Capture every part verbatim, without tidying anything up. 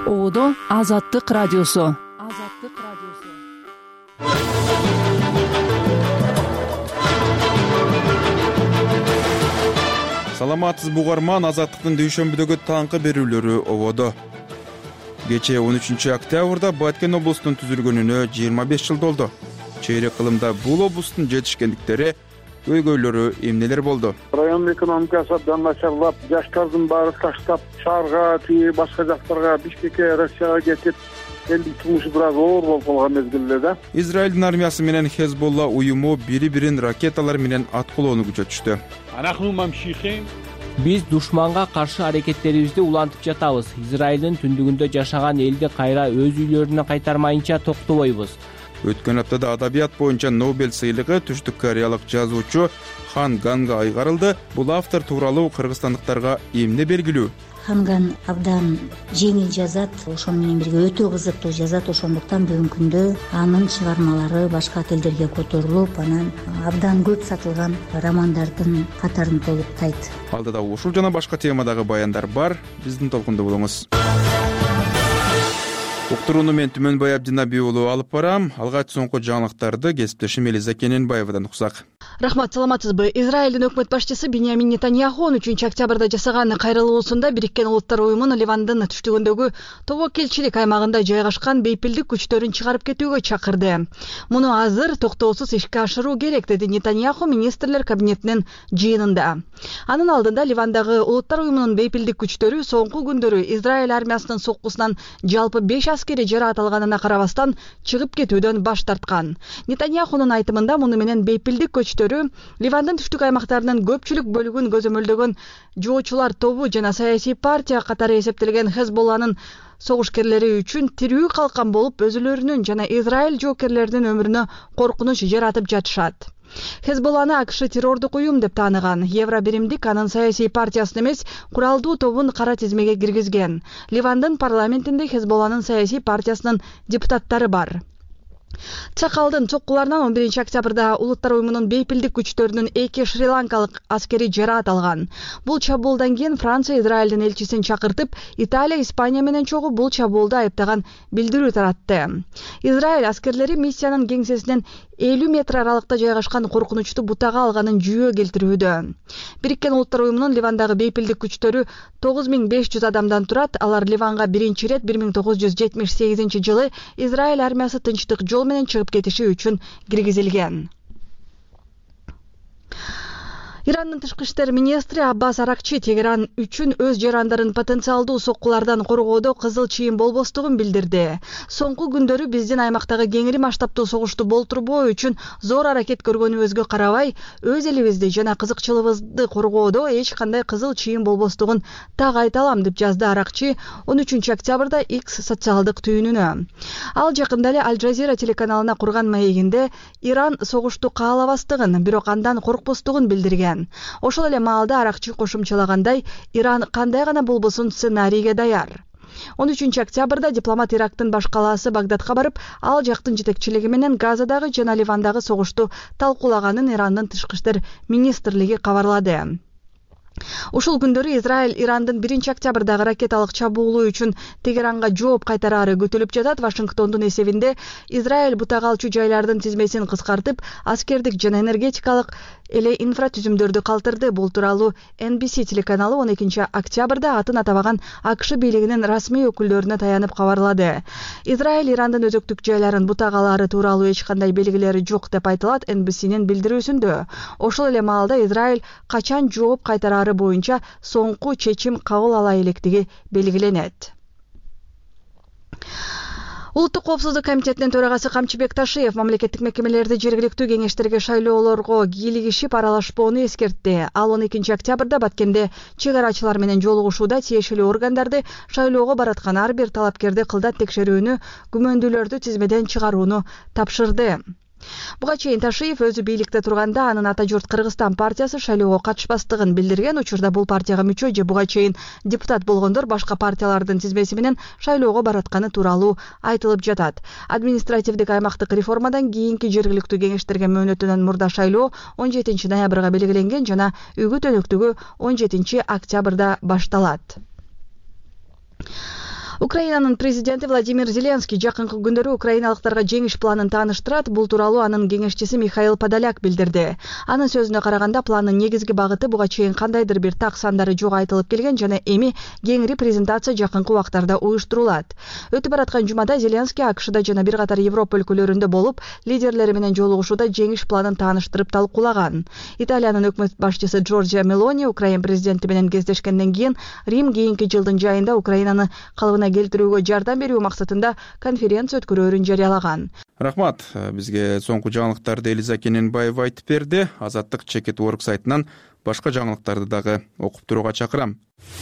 Оодо Азаттык радиосу. Азаттык радиосу. Саламатсыз бугарман, Азаттыктын дүйшөмбүдөгү таңкы берүүлөрү ободо. Кечээ он үчүнчү октябрда Баткен облустун түзүлгөнүнө жыйырма беш жыл толду. Чейрек кылымда бул облустун жетишкендиктери, көйгөйлөрү эмнелер болду? Район экономикасы абдан начарлап, жаштардын баары таштап, шаарга, тиги башка жактарга, Бишкекке, Россияга кетип, элдин турмушу бир аз оор болуп калган мезгилде да. Израилдин армиясы менен Хезболла уюму бири-бирин ракеталар менен аткылоону күчөтүштү. Биз душманга каршы аракеттерибизди улантып жатабыз. Израилдин түндүгүндө жашаган элди кайра өз үйлөрүнө кайтармайынча токтобойбуз. Өткөн аптада адабият боюнча Нобель сыйлыгы түштүк кореялык жазуучу Хан Ганга айгарылды. Бул автор тууралуу кыргызстандыктарга эмне белгилүү? Ханган абдан жеңил жазат, ошон менен бирге өтө кызыктуу жазат, ошондуктан бүгүнкү күндө анын чыгармалары башка тилдерге которулуп, анан абдан көп сатылган романдардын катарын толуктайт. Алдыда ушул жана башка темадагы баяндар бар, биздин толкунда болуңуз. Уктурууну мен Түмөнбай Абдинабий уулу алып барам. Алгач соңку жаңылыктарды кесиптешим Элиза Кененбаевадан уксак. Рахмат, саламатсызбы? Израилдин өкмөт башчысы Биньямин Нетаньяху он үчүнчү октябрда жасаган кайрылуусунда Бириккен Улуттар уюмун Ливандын түштүгүндөгү тобокелчилик аймагында жайгашкан бейпилдик күчтөрүн чыгарып кетүүгө чакырды. Муну азыр токтоосуз ишке ашыруу керек, деди Нетаньяху министрлер кабинетинин жыйынында. Анын алдында Ливандагы Улуттар уюмунун бейпилдик күчтөрү соңку күндөрү Израиль армиясынын соккусунан жалпы беш аскери жараат алганына карабастан чыгып кетүүдөн баш тарткан. Нетаньяхунун айтымында муну менен бейпилдик көчтөрү Ливандын түштүк аймактарынын көпчүлүк бөлүгүн көзөмөлдөгөн жоочулар тобу жана саясий партия катары эсептелген Хезболланын согушкерлери үчүн тирүү калкан болуп, өзүлөрүнүн жана Израиль жоокерлеринин өмүрүнө коркунуч жаратып жатышат. Хезболланы АКШ террордук уюм деп тааныган. Евробиримдик анын саясий партиясын эмес, куралдуу тобун кара тизмеге киргизген. Ливандын парламентинде Хезболланын саясий партиясынын депутаттары бар. Цакалдын чоккуларынан он биринчи октябрда Улуттар уюмунун бейпилдик күчтөрүнүн эки шри-ланкалык аскери жараат алган. Бул чабуулдан кийин Франция Израилдин элчисин чакыртып, Италия, Испания менен чогуу бул чабуулду айыптаган билдирүү таратты. Израиль аскерлери миссиянын кеңсесинен элүү метр аралыкта жайгашкан коркунучтуу бутага алганын жүйө келтирүүдө. Бириккен Улуттар уюмунун Ливандагы бейпилдик күчтөрү тогуз миң беш жүз адамдан турат. Алар Ливанга биринчи ирет бир миң тогуз жүз жетимиш сегизинчи жылы Израиль армиясы тынчтык жол менен чыгып кетиши үчүн киргизилген. Ирандын тышкы иштер министри Аббас Аракчи Тегеран үчүн өз жарандарын потенциалдуу соккулардан коргоодо кызыл чыйын болбостугун билдирди. Соңку күндөрү биздин аймактагы кеңири масштабтуу согушту болтурбоо үчүн зор аракет көргөнүбүзгө карабай, өз элибизди жана кызыкчылыгыбызды коргоодо эч кандай кызыл чыйын болбостугун так айта алам, деп жазды Аракчи он үчүнчү октябрда X социалдык түйүнүнө. Ал жакында эле Аль Жазира телеканалына курган маегинде Иран согушту каалабастыгын, бирок андан коркпостугун билдирген. Ошол эле маалда Аракчы кошумчалагандай, Иран кандай гана болбосун сценарийге даяр. он үчүнчү октябрда дипломат Ирактын баш калаасы Багдадка барып, ал жактын жетекчилиги менен Газадагы жана Ливандагы согушту талкуулаганын Ирандын тышкы иштер министрлиги кабарлады. Ушул күндөрү Израиль Ирандын биринчи октябрдагы ракеталык чабуулу үчүн Тегеранга жооп кайтарары күтүлүп жатат. Вашингтондун эсебинде Израиль бутага алчу жайлардын тизмесин кыскартып, аскердик жана энергетикалык эле инфратүзүмдөрдү калтырды. Бул тууралуу Эн Би Си телеканалы он экинчи октябрда атын атабаган АКШ бийлигинин расмий өкүлдөрүнө таянып кабарлады. Израиль Ирандын өзөктүк жайларын бутагалары тууралуу эч кандай белгилери жок деп айтылат Эн Би Синин билдирүүсүндө. Ошол эле маалда Израиль качан жооп кайтарары боюнча соңку чечим кабыл ала электиги белгиленет. Улуттук коопсуздук комитетинин төрагасы Камчыбек Ташиев мамлекеттик мекемелерди жергиликтүү кеңештерге шайлоолорго кийлигишип аралашпоону эскертти. Ал он экинчи октябрда Баткенде чек арачылар менен жолугушууда тиешелүү органдарды шайлоого бараткан ар бир талапкерди кылдат текшерүүнү, күмөндүүлөрдү тизмеден чыгарууну тапшырды. Буга чейин Ташиев өзү бийликте турганда анын ата журт Кыргызстан партиясы шайлоого катышпастыгын билдирген. Учурда бул партияга мүчө же буга чейин депутат болгондор башка партиялардын тизмеси менен шайлоого баратканы тууралуу айтылып жатат. Административдик аймактык реформадан кийинки жергиликтүү кеңештерге мөөнөтүнөн мурда шайлоо он жетинчи ноябрга белгиленген жана үгүт өнөктүгү он жетинчи октябрда башталат. Украинанын президенти Владимир Зеленский жакынкы күндөрү украиналыктарга жеңиш планын тааныштырат. Бул тууралуу анын кеңешчиси Михаил Подоляк билдирди. Анын сөзүнө караганда, пландын негизги багыты буга чейин кандайдыр бир так сандары жок айтылып келген жана эми кеңири презентация жакынкы убактарда уюштурулат. Өтүп бараткан жумада Зеленский АКШда жана бир катар Европа өлкөлөрүндө болуп, лидерлери менен жолугушууда жеңиш планын тааныштырып талкуулаган. Италиянын өкмөт башчысы Джорджиа Мелони Украин президенти менен кездешкенден кийин Рим кийинки жылдын жайында Украинаны калыбына келтирүүгө жардам берүү максатында конференция өткөрөөрүн жарыялаган. Рахмат. Бизге соңку жаңылыктарды Элиза Кененбаева айтып берди. Азаттык Чекит Орг сайтынан башка жаңылыктарды дагы окуп турууга чакырам.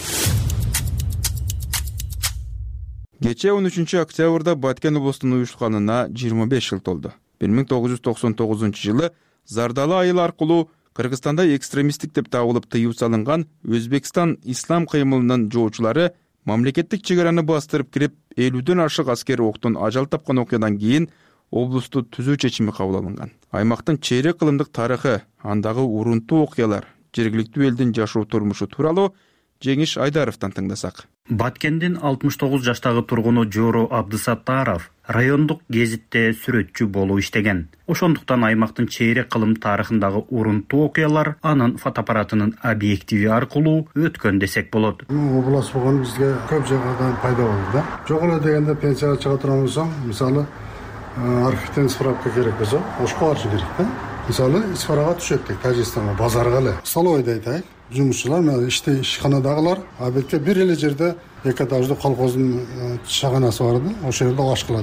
Кечээ он үчүнчү октябрда Баткен облусунун уюшканына жыйырма беш жыл толду. бир миң тогуз жүз токсон тогузунчу жылы Зардалы айыл аркылуу Кыргызстанда экстремисттик деп табылып тыюу салынган Өзбекстан ислам кыймылынын жоочулары мамлекеттик чегараны бастырып кирип, элүүдөн ашык аскер октон ажал тапкан окуядан кийин облусту түзүү чечими кабыл алынган. Аймактын чейрек кылымдык тарыхы, андагы урунтуу окуялар, жергиликтүү элдин жашоо турмушу тууралуу Жеңиш Айдаровдон тыңдасак. Баткендин алтымыш тогуз жаштагы тургуну Жоро Абдысаттаров райондук гезитте сүрөтчү болуп иштеген. Ошондуктан аймактын чейрек кылым тарыхындагы урунтуу окуялар анын фотоаппаратынын объективи аркылуу өткөн десек болот. Облас болгон бизге көп жагдан пайда болду да. Жок эле дегенде пенсияга чыга турган болсоң, мисалы, архивден справка керек болсо, ошко барыш керек да. Мисалы, исфарага түшөт дейт, Тажикстанга, базарга эле. Солойдо айтайык. Жумушчулар менен иште ишканадагылар абетке бир эле жерде эки этаждуу колхоздун чаганасы бар да, ошол жерде аш кылат.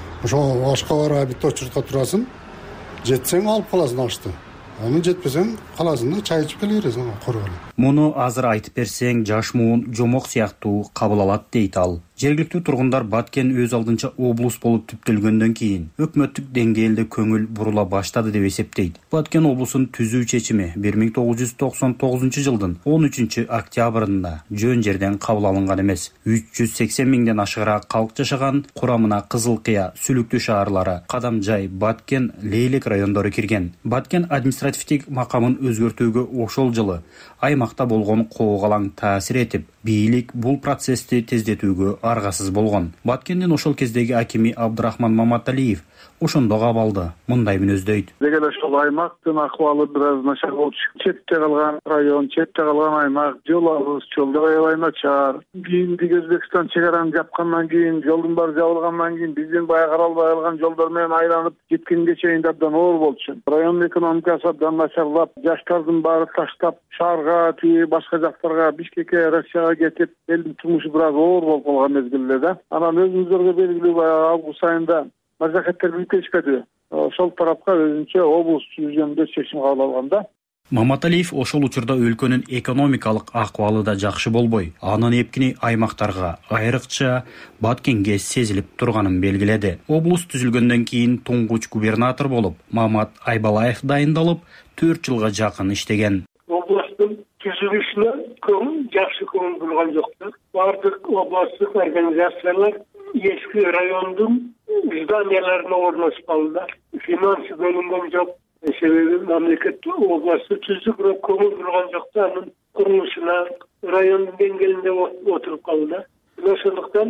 Ошо ашка барып абетте очуртка турасың, жетсең алып каласың ашты. Аны жетпесең каласың да, чай ичип келе бересиң коргол. Муну азыр айтып берсең, жаш муун жомок сыяктуу кабыл алат дейт ал. Жергиликтүү тургундар Баткен өз алдынча облус болуп түптөлгөндөн кийин өкмөттүк деңгээлде көңүл бурула баштады деп эсептейт. Баткен облусун түзүү чечими бир миң тогуз жүз токсон тогузунчу жылдын он үчүнчү октябрында жөн жерден кабыл алынган эмес. үч жүз сексен миңден ашыгыраак калк жашаган, курамына Кызыл Кыя, Сүлүктүү шаарлары, Кадамжай, Баткен, Лейлек райондору кирген. Баткен административдик макамын өзгөртүүгө ошол жылы аймакта болгон коогалаң таасир этип, бийлик бул процессти тездетүүгө аргасыз болгон. Баткендин ошол кездеги акими Абдырахман Маматалиев ошондо кабалды. Мындай мүнөздөйт. Деги эле ошол аймактын акыбалы бир аз начар болчу. Четте калган район, четте калган аймак, жол алыс, жолдор аябай начар. Кийинки Өзбекстан чегараны жапкандан кийин, жолдун баары жабылгандан кийин биздин баягы каралбай калган жолдор менен айланып кеткенге чейин абдан оор болчу. Райондун экономикасы абдан начарлап, жаштардын баары таштап, шаарга, тиги башка жактарга, Бишкекке, Россияга кетип, элдин турмушу бир аз оор болуп калган мезгилде да. Анан өзүңүздөргө белгилүү баягы август айында мажахеттер бүтүшкөдү. Ошол тарапка өзүнчө облус түзүүгөндө чечим кабыл алган да. Маматалиев ошол учурда өлкөнүн экономикалык акыбалы да жакшы болбой, анын эпкини аймактарга, айрыкча Баткенге сезилип турганын белгиледи. Облус түзүлгөндөн кийин туңгуч губернатор болуп Мамат Айбалаев дайындалып, төрт жылга жакын иштеген. Областын түзүлүшүнө көңүл жакшы көңүл бурган жоктур. Бардык областтык организациялар эски райондун зданияларына орношкандар. Финансы бөлүнгөн жок. Себеби мамлекет областты түздүк, бирок көңүл бурган жок да, анын курулушуна райондун деңгээлинде отуруп калды. Ошондуктан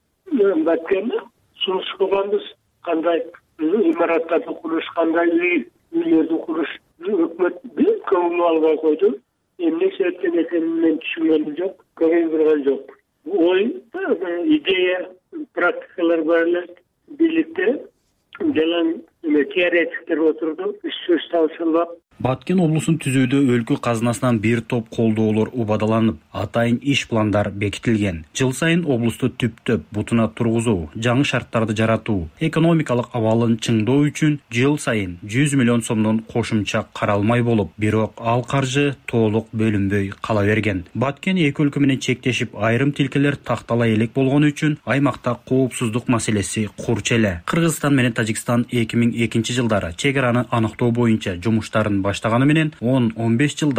Баткен сунуш кылганбыз, кандай имараттарды куруш, кандай үйлөрдү куруш өкмөт көңүл албай койду. Эмне себептен экенин мен түшүнгөнүм жок, көңүл бурган жок. Ой, идея, практикалар бар эле, бийликте жалаң теоретиктер отурду, сөз талшылап. Баткен облусун түзүүдө өлкө казынасынан бир топ колдоолор убадаланып, атайын иш пландар бекитилген. Жыл сайын облусту түптөп бутуна тургузуу, жаңы шарттарды жаратуу, экономикалык абалын чыңдоо үчүн жыл сайын жүз миллион сомдон кошумча каралмай болуп, бирок ал каржы толук бөлүнбөй кала берген. Баткен эки өлкө менен чектешип, айрым тилкелер тактала элек болгону үчүн аймакта коопсуздук маселеси курч эле. Кыргызстан менен Тажикстан эки миң экинчи жылдары чек араны аныктоо боюнча жумуштарын баштаганы менен он он беш жылдап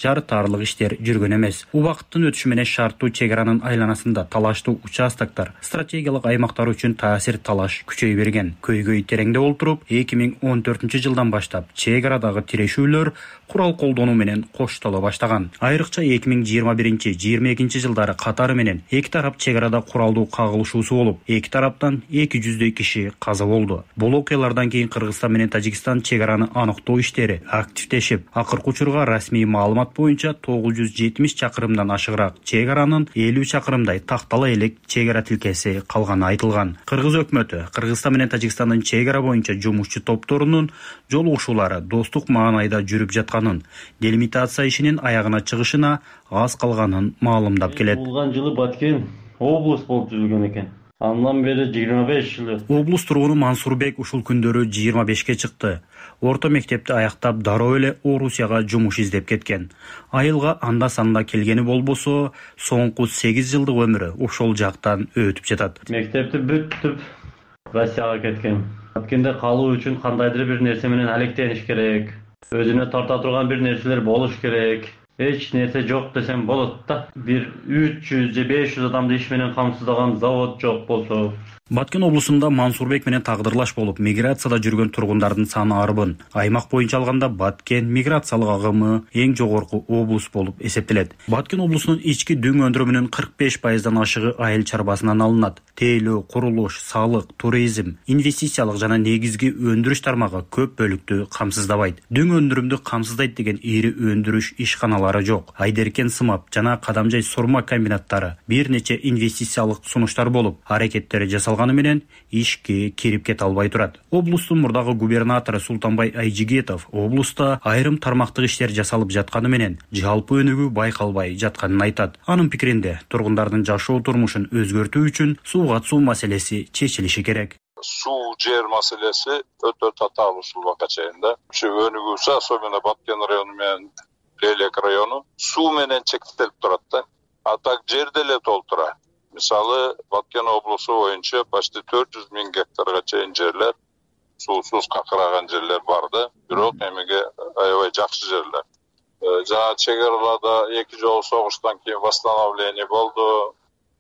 жарытарлык иштер жүргөн эмес. Убакыттын өтүшү менен шарттуу чек аранын айланасында талаштуу участоктор стратегиялык аймактар үчүн таасир талаш күчөй берген. Көйгөй тереңде олтуруп, эки миң он төртүнчү жылдан баштап чек арадагы тирешүүлөр курал колдонуу менен коштоло баштаган. Айрыкча эки миң жыйырма биринчи жыйырма экинчи жылдары катары менен эки тарап чек арада куралдуу кагылышуусу болуп, эки тараптан эки жүздөй киши каза болду. Бул окуялардан кийин Кыргызстан менен Тажикстан чек араны аныктоо иштери активдешип, акыркы учурга расмий маалымат боюнча тогуз жүз жетимиш чакырымдан ашыгыраак чек аранын элүү чакырымдай тактала элек чек ара тилкеси калганы айтылган. Кыргыз өкмөтү Кыргызстан менен Тажикстандын чек ара боюнча жумушчу топторунун жолугушуулары достук маанайда жүрүп жатканын, делимитация ишинин аягына чыгышына аз калганын маалымдап келет. Болгон жылы Баткен облус болуп жүргөн экен. Андан бери жыйырма беш жыл. Облус тургуну Мансурбек ушул күндөрү жыйырма бешке чыкты. Орто мектепти аяктап дароо эле Орусияга жумуш издеп кеткен. Айылга анда санда келгени болбосо, соңку сегиз жылдык өмүрү ошол жактан өтүп жатат. Мектепти бүтүп Россияга кеткен. Баткенде калуу үчүн кандайдыр бир нерсе менен алектениш керек. Өзүнө тарта турган бир нерселер болуш керек. Эч нерсе жок десем болот да. Бир үч жүз же беш жүз адамды иш менен камсыздаган завод жок болсо. Баткен облусунда Мансурбек менен тагдырлаш болуп, миграцияда жүргөн тургундардын саны арбын. Аймак боюнча алганда Баткен миграциялык агымы эң жогорку облус болуп эсептелет. Баткен облусунун ички дүң өндүрүмүнүн кырк беш пайыздан ашыгы айыл чарбасынан алынат. Тейлөө, курулуш, салык, туризм, инвестициялык жана негизги өндүрүш тармагы көп бөлүктү камсыздабайт. Дүң өндүрүмдү камсыздайт деген ири өндүрүш ишканалары жок. Айдеркен сымап жана Кадамжай сурма комбинаттары бир нече инвестициялык сунуштар болуп, аракеттери жасалган менен ишке кирип кете албай турат. Облустун мурдагы губернатору Султанбай Айжигетов облуста айрым тармактык иштер жасалып жатканы менен жалпы өнүгүү байкалбай жатканын айтат. Анын пикиринде, тургундардын жашоо турмушун өзгөртүү үчүн сууга суу маселеси чечилиши керек. Суу жер маселеси өтө татаал ушул убакка чейин да. Ушу өнүгүүсү, особенно Баткен району менен Лелек району суу менен чектелип турат да. А так жерде эле толтура. Мисалы, Баткен облусу боюнча почти төрт жүз миң гектарга чейин жерлер, суусуз какыраган жерлер бар да. Бирок эмеге аябай жакшы жерлер. Жана чек араларда эки жолу согуштан кийин восстановление болду.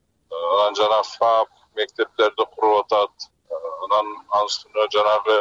Анан жана ФАП мектептерди куруп атат. Анан астына жанагы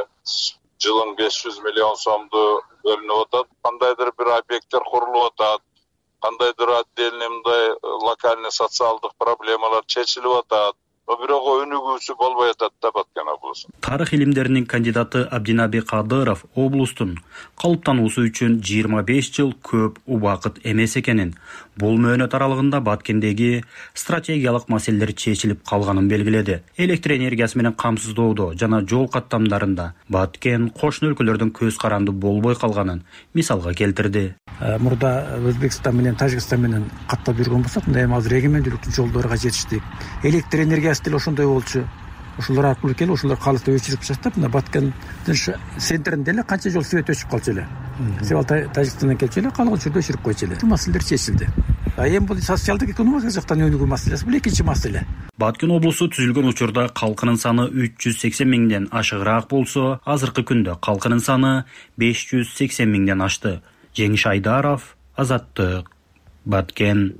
жылын беш жүз миллион сомду бөлүнүп атат. Кандайдыр бир объекттер курулуп атат. Кандайдыр отдельный мындай локальный социалдык проблемалар чечилип атат. Бирок өнүгүүсү болбой атат да Баткен облусу. Тарых илимдеринин кандидаты Абдинаби Кадыров облустун калыптануусу үчүн жыйырма беш жыл көп убакыт эмес экенин, бул мөөнөт аралыгында Баткендеги стратегиялык маселелер чечилип калганын белгиледи. Электр энергиясы менен камсыздоодо жана жол каттамдарында Баткен кошуна өлкөлөрдүн көз каранды болбой калганын мисалга келтирди. Мурда Өзбекстан менен Тажикстан менен каттап жүргөн болсок, мындай эми азыр эгемендүүлүктүн жолдорго жетиштик. Электр энергиясы деле ошондой болчу. Ошолор аркылуу келип, ошолор калыкты өчүрүп таштап, мына Баткендин центринде эле канча жол свет өчүп калчу эле. Себебі Тажикстандан келчү эле, калган учурда өчүрүп койчу эле. Бул маселелер чечилди. А эми бул социалдык экономикалык жактан өнүгүү маселеси, бул экинчи маселе. Баткен облусу түзүлгөн учурда калкынын саны үч жүз сексен миңден ашыгыраак болсо, азыркы күндө калкынын саны беш жүз сексен миңден ашты. Жеңиш Айдаров, Азаттык, Баткен.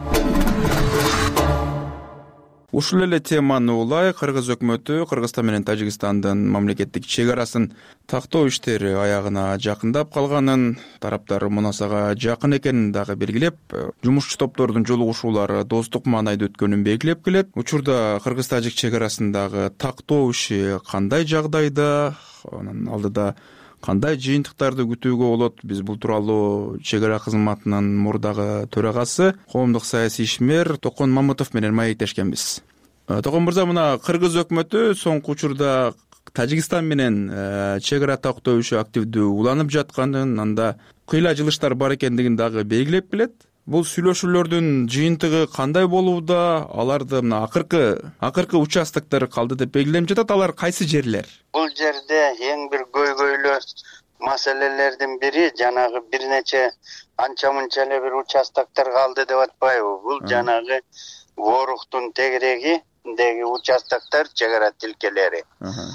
Ушул эле теманы улай Кыргыз өкмөтү Кыргызстан менен Тажикстандын мамлекеттик чек арасын тактоо иштери аягына жакындап калганын, тараптар мунасага жакын экенин дагы белгилеп, жумушчу топтордун жолугушуулары достук маанайда өткөнүн белгилеп келет. Учурда Кыргыз-Тажик чек арасындагы тактоо иши кандай жагдайда, анын алдыда кандай жыйынтыктарды күтүүгө болот? Биз бул тууралуу чек ара кызматынын мурдагы төрагасы, коомдук саясий ишмер Токон Мамытов менен маектешкенбиз. Токон мырза, мына Кыргыз өкмөтү соңку учурда Тажикстан менен чек ара тактоо иши активдүү уланып жатканын, анда кыйла жылыштар бар экендигин дагы белгилеп келет. Бул сүйлөшүүлөрдүн жыйынтыгы кандай болууда? Аларды мына акыркы акыркы участоктор калды деп белгиленип жатат. Алар кайсы жерлер? Бул жерде эң бир көйгөйлүү маселелердин бири жанагы бир нече анча-мынча эле бир участоктор калды деп атпайбы? Бул жанагы Воруктун тегерегиндеги участоктор чек ара тилкелери.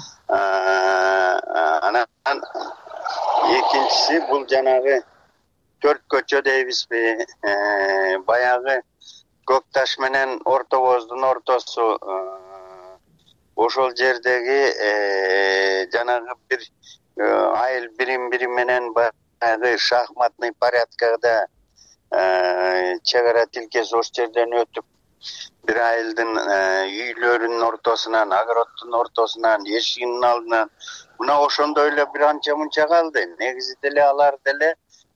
Анан экинчиси бул жанагы төрт көчө дейбизби, баягы көк таш менен орто боздун ортосу, ошол жердеги жанагы бир айыл бирин бири менен баягы шахматный порядкада чек ара тилкеси ошол жерден өтүп, бир айылдын үйлөрүнүн ортосунан, огороддун ортосунан, эшигинин алдынан мына ошондой эле бир анча мынча калды. Негизи деле алар деле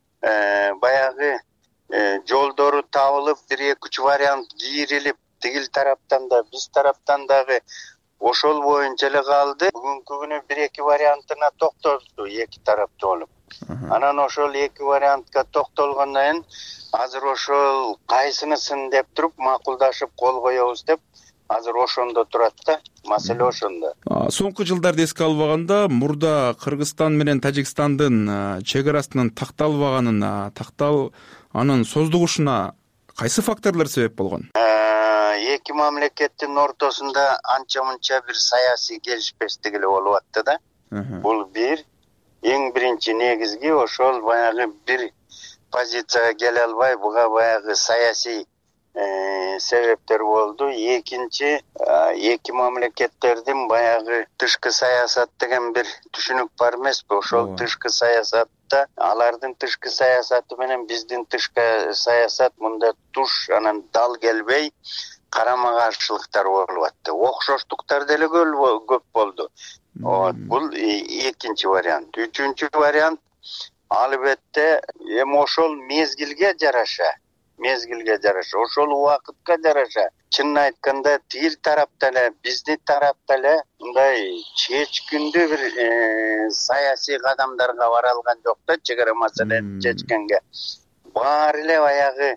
баягы жолдору табылып, бир эки үч вариант кийрилип, тигил тараптан да, биз тараптан дагы ошол боюнча эле калды. Бүгүнкү күнү бир эки вариантына токтолду эки тарапты болуп. Анан ошол эки вариантка токтолгондон кийин азыр ошол кайсынысын деп туруп макулдашып кол коебуз деп азыр ошондо турат да. Маселе ошондо. Соңку жылдарды эске албаганда, мурда Кыргызстан менен Тажикстандын чек арасынын такталбаганына, тактал анын создугушуна кайсы факторлор себеп болгон? Эки мамлекеттин ортосунда анча мынча бир саясий келишпестик эле болуп атты да. Бул бир. Эң биринчи негизги ошол баягы бир позицияга келе албай, буга баягы саясий себептер болду. Экинчи, эки мамлекеттердин баягы тышкы саясат деген бир түшүнүк бар эмеспи? Ошол тышкы саясатта алардын тышкы саясаты менен биздин тышкы саясат мында туш, анан дал келбей, карама каршылыктар болуп атты. Окшоштуктар деле көп болду. Бул экинчи вариант. Үчүнчү вариант албетте эми ошол мезгилге жараша, мезгилге жараша, ошол убакытка жараша. Чынын айтканда тигил тарапта эле, биздин тарапта эле мындай чечкиндүү бир саясий кадамдарга бара алган жок да, чек ара маселени чечкенге. Баары эле баягы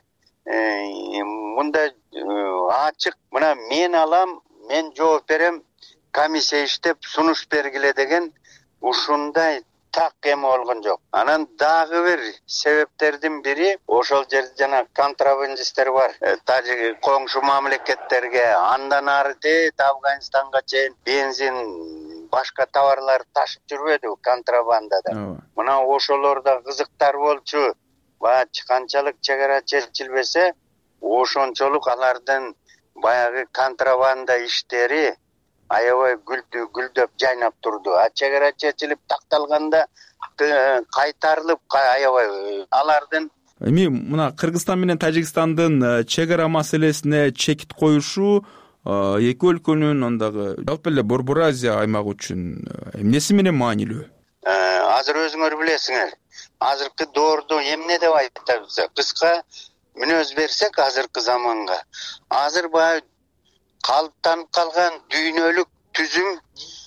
мында ачык, мына мен алам, мен жооп берем, комиссия иштеп сунуш бергиле деген ушундай так эме болгон жок. Анан дагы бир себептердин бири ошол жерде жана контрабандисттер бар. Тажик коңшу мамлекеттерге, андан ары дейт Афганистанга чейин бензин, башка товарлар ташып жүрбөдү контрабандада. Мына ошолорда кызыктар болчу. Баягы канчалык чек ара чечилбесе, ошончолук алардын баягы контрабанда иштери аябай гүлдөп жайнап турду. А чек ара чечилип такталганда кайтарылып аябай алардын. Эми мына Кыргызстан менен Тажикстандын чек ара маселесине чекит коюшу эки өлкөнүн андагы жалпы эле Борбор Азия аймагы үчүн эмнеси менен маанилүү? Азыр өзүңөр билесиңер, азыркы доордо эмне деп айтабыз? Кыска мүнөз берсек азыркы заманга, азыр баягы калыптанып калган дүйнөлүк түзүм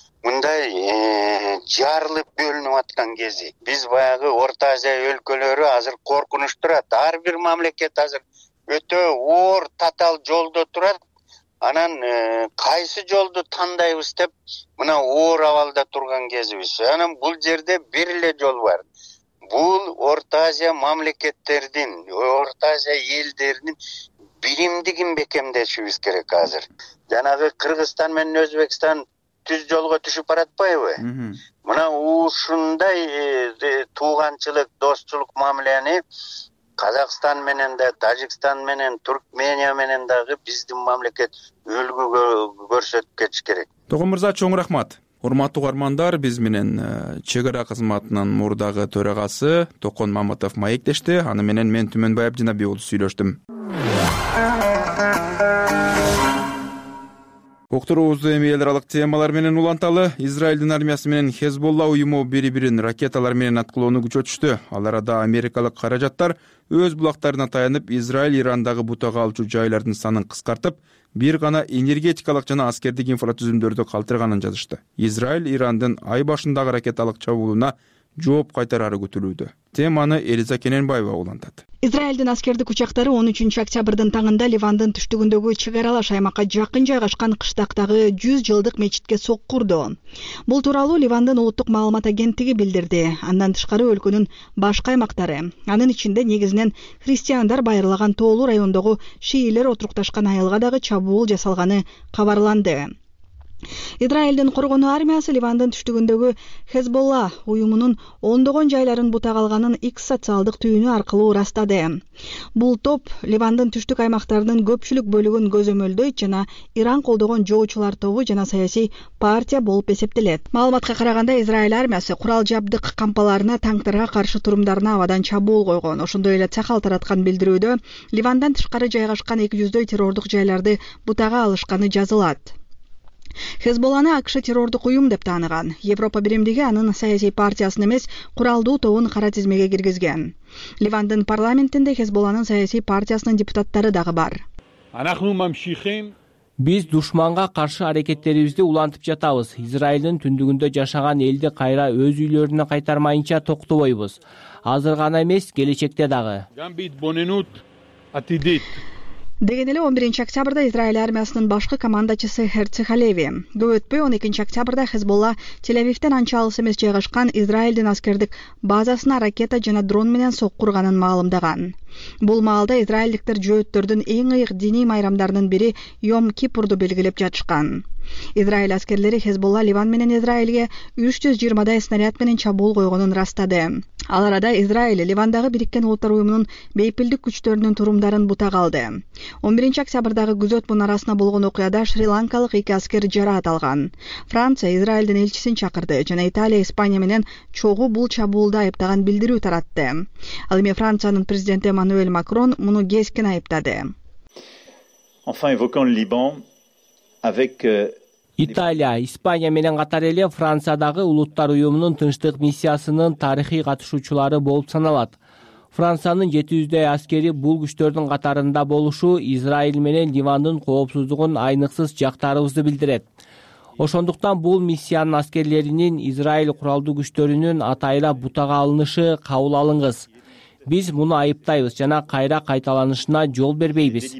мындай жарылып бөлүнүп аткан кези. Биз баягы Орто Азия өлкөлөрү азыр коркунуч турат. Ар бир мамлекет азыр өтө оор татаал жолдо турат. Анан кайсы жолду тандайбыз деп мына оор абалда турган кезибиз. Анан бул жерде бир эле жол бар. Бул Орто Азия мамлекеттердин, Орто Азия элдеринин биримдигин бекемдешибиз керек азыр. Жанагы Кыргызстан менен Өзбекстан түз жолго түшүп баратпайбы? Мына ушундай тууганчылык, достчулук мамилени Казакстан менен да, Тажикстан менен, Туркмения менен дагы биздин мамлекет үлгү көрсөтүп кетиш керек. Тогон мырза, чоң рахмат. Урматтуу угармандар, биз менен чек ара кызматынын мурдагы төрагасы Токон Маматов маектешти. Аны менен мен Түмөнбай Абдинабий уулу сүйлөштүм. Уктуруубузду эми эл аралык темалар менен уланталы. Израилдин армиясы менен Хезболла уюму бири-бирин ракеталар менен аткылоону күчөтүштү. Ал арада америкалык каражаттар өз булактарына таянып, Израиль Ирандагы бутага алчу жайлардын санын кыскартып, бир гана энергетикалык жана аскердик инфратүзүмдөрдү калтырганын жазышты. Израиль Ирандын ай башындагы ракеталык чабуулуна жооп кайтарары күтүлүүдө. Теманы Элиза Кененбаева улантат. Израилдин аскердик учактары он үчүнчү октябрдын таңында Ливандын түштүгүндөгү чек аралаш аймакка жакын жайгашкан кыштактагы жүз жылдык мечитке сокку урду. Бул тууралуу Ливандын улуттук маалымат агенттиги билдирди. Андан тышкары өлкөнүн башка аймактары, анын ичинде негизинен христиандар байырлаган тоолуу райондогу шиилер отурукташкан айылга дагы чабуул жасалганы кабарланды. Израилдин коргонуу армиясы Ливандын түштүгүндөгү Хезболла уюмунун ондогон жайларын бутак алганын X социалдык түйүнү аркылуу ырастады. Бул топ Ливандын түштүк аймактарынын көпчүлүк бөлүгүн көзөмөлдөйт жана Иран колдогон жоочулар тобу жана саясий партия болуп эсептелет. Маалыматка караганда Израиль армиясы курал жабдык кампаларына, танктарга каршы турумдарына абадан чабуул койгон. Ошондой эле Цахал тараткан билдирүүдө Ливандан тышкары жайгашкан эки жүздөй террордук жайларды бутага алышканы жазылат. Хезболланы АКШ террордук уюм деп тааныган. Европа биримдиги анын саясий партиясын эмес, куралдуу тобун кара тизмеге киргизген. Ливандын парламентинде Хезболланын саясий партиясынын депутаттары дагы бар. Биз душманга каршы аракеттерибизди улантып жатабыз. Израилдин түндүгүндө жашаган элди кайра өз үйлөрүнө кайтармайынча токтобойбуз. Азыр гана эмес, келечекте дагы. Деген эле он биринчи октябрда Израиль армиясынын башкы командачысы Херци Халеви. Көп өтпөй он экинчи октябрда Хезболла Тель-Авивден анча алыс эмес жайгашкан Израилдин аскердик базасына ракета жана дрон менен сокку урганын маалымдаган. Бул маалда израилдиктер жөөттөрдүн эң ыйык диний майрамдарынын бири Йом Кипурду белгилеп жатышкан. Израиль аскерлери Хезболла Ливан менен Израилге үч жүз жыйырмадай снаряд менен чабуул койгонун ырастады. Ал арада Израиль Ливандагы Бириккен Улуттар уюмунун бейпилдик күчтөрүнүн турумдарын бутак алды. он биринчи октябрдагы күзөт мунарасына болгон окуяда шри-ланкалык эки аскер жараат алган. Франция Израилдин элчисин чакырды жана Италия Испания менен чогуу бул чабуулду айыптаган билдирүү таратты. Ал эми Франциянын президенти Эммануэль Макрон муну кескин айыптады. Enfin évoquant le Liban avec Италия, Испания менен катар эле Франциядагы Улуттар уюмунун тынчтык миссиясынын тарыхый катышуучулары болуп саналат. Франциянын жети жүздөй аскери бул күчтөрдүн катарында болушу Израиль менен Ливандын коопсуздугун айныксыз жактаарыбызды билдирет. Ошондуктан бул миссиянын аскерлеринин Израиль куралдуу күчтөрүнүн атайла бутага алынышы кабыл алынгыс. Биз муну айыптайбыз жана кайра кайталанышына жол бербейбиз.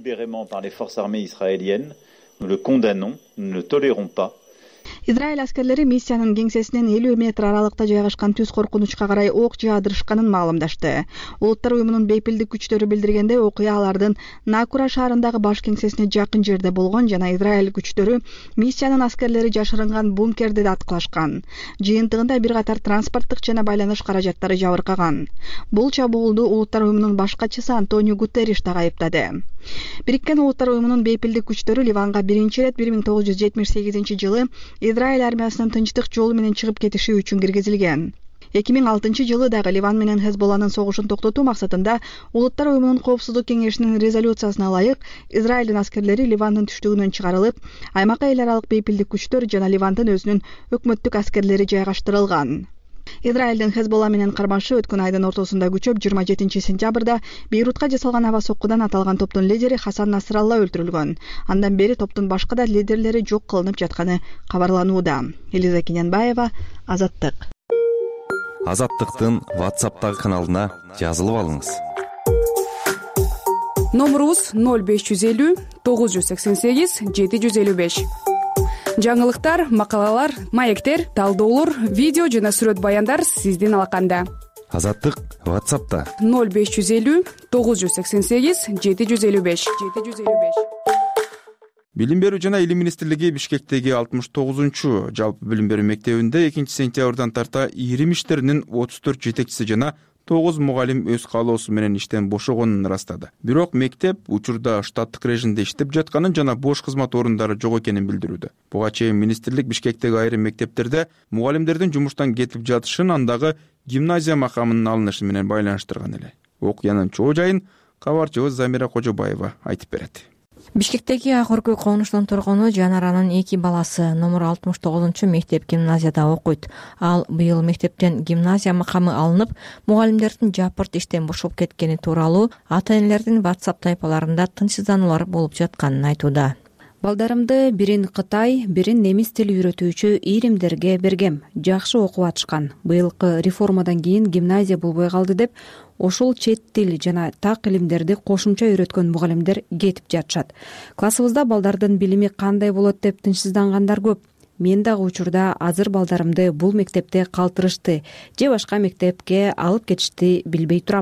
Nous le condamnons, nous ne le tolérons pas. Израиль аскерлери миссиянын кеңсесинен элүү метр аралыкта жайгашкан түз коркунучка карай ок жаадырышканын маалымдашты. Улуттар уюмунун бейпилдик күчтөрү билдиргенде окуя алардын Накура шаарындагы баш кеңсесине жакын жерде болгон жана Израиль күчтөрү миссиянын аскерлери жашырынган бункерди да аткылашкан. Жыйынтыгында бир катар транспорттук жана байланыш каражаттары жабыркаган. Бул чабуулду Улуттар уюмунун баш катчысы Антонио Гутерриш да айыптады. Бириккен Улуттар уюмунун бейпилдик күчтөрү Ливанга биринчи ирет бир миң тогуз жүз жетимиш сегизинчи жылы Израиль армиясынын тынчтык жолу менен чыгып кетиши үчүн киргизилген. эки миң алтынчы жылы дагы Ливан менен Хезболланын согушун токтотуу максатында Улуттар уюмунун коопсуздук кеңешинин резолюциясына ылайык Израилдин аскерлери Ливандын түштүгүнөн чыгарылып, аймакка эл аралык бейпилдик күчтөр жана Ливандын өзүнүн өкмөттүк аскерлери жайгаштырылган. Израилдин Хезболла менен кармашы өткөн айдын ортосунда күчөп жыйырма жетинчи сентябрда Бейрутка жасалган аба соккудан аталган топтун лидери Хасан Насралла өлтүрүлгөн. Андан бери топтун башка да лидерлери жок кылынып жатканы кабарланууда. Элиза Кененбаева, Азаттык. Азаттыктын WhatsApp'тагы каналына жазылып алыңыз. Номерубуз ноль беш жүз элүү тогуз жүз сексен сегиз жети жүз элүү беш. Жаңылыктар, макалалар, маектер, талдоолор, видео жана сүрөт баяндар сиздин алаканда. Азаттык WhatsApp'та ноль беш жүз элүү тогуз жүз сексен сегиз жети жүз элүү беш. Билим берүү жана илим министрлиги Бишкектеги алтымыш тогузунчу жалпы билим берүү мектебинде экинчи сентябрдан тарта ийрим иштеринин отуз төрт жетекчиси жана тогуз мугалим өз каалоосу менен иштен бошогонун ырастады. Бирок мектеп учурда штаттык режимде иштеп жатканын жана бош кызмат орундары жок экенин билдирүүдө. Буга чейин министрлик Бишкектеги айрым мектептерде мугалимдердин жумуштан кетип жатышын, андагы гимназия макамынын алынышы менен байланыштырган эле. Окуянын чоо жайын кабарчыбыз Замира Кожобаева айтып берет. Бишкектеги акыркы конуштун тургуну Жанаранын эки баласы номер алтымыш тогузунчу мектеп гимназияда окуйт. Ал быйыл мектептен гимназия макамы алынып, мугалимдердин жапырт иштен бошоп кеткени тууралуу ата-энелердин WhatsApp тайпаларында тынчсыздануулар болуп жатканын айтууда. Балдарымды бирин Кытай, бирин немис тил үйрөтүүчү ийримдерге бергем. Жакшы окуп атышкан. Быйылкы реформадан кийин гимназия болбой калды деп, ошол чет тил жана так илимдерди кошумча үйрөткөн мугалимдер кетип жатышат. Классыбызда балдардын билими кандай болот деп тынчсыздангандар көп. Мен дагы учурда азыр балдарымды бул мектепте калтырышты же башка мектепке алып кетишти билбей турам.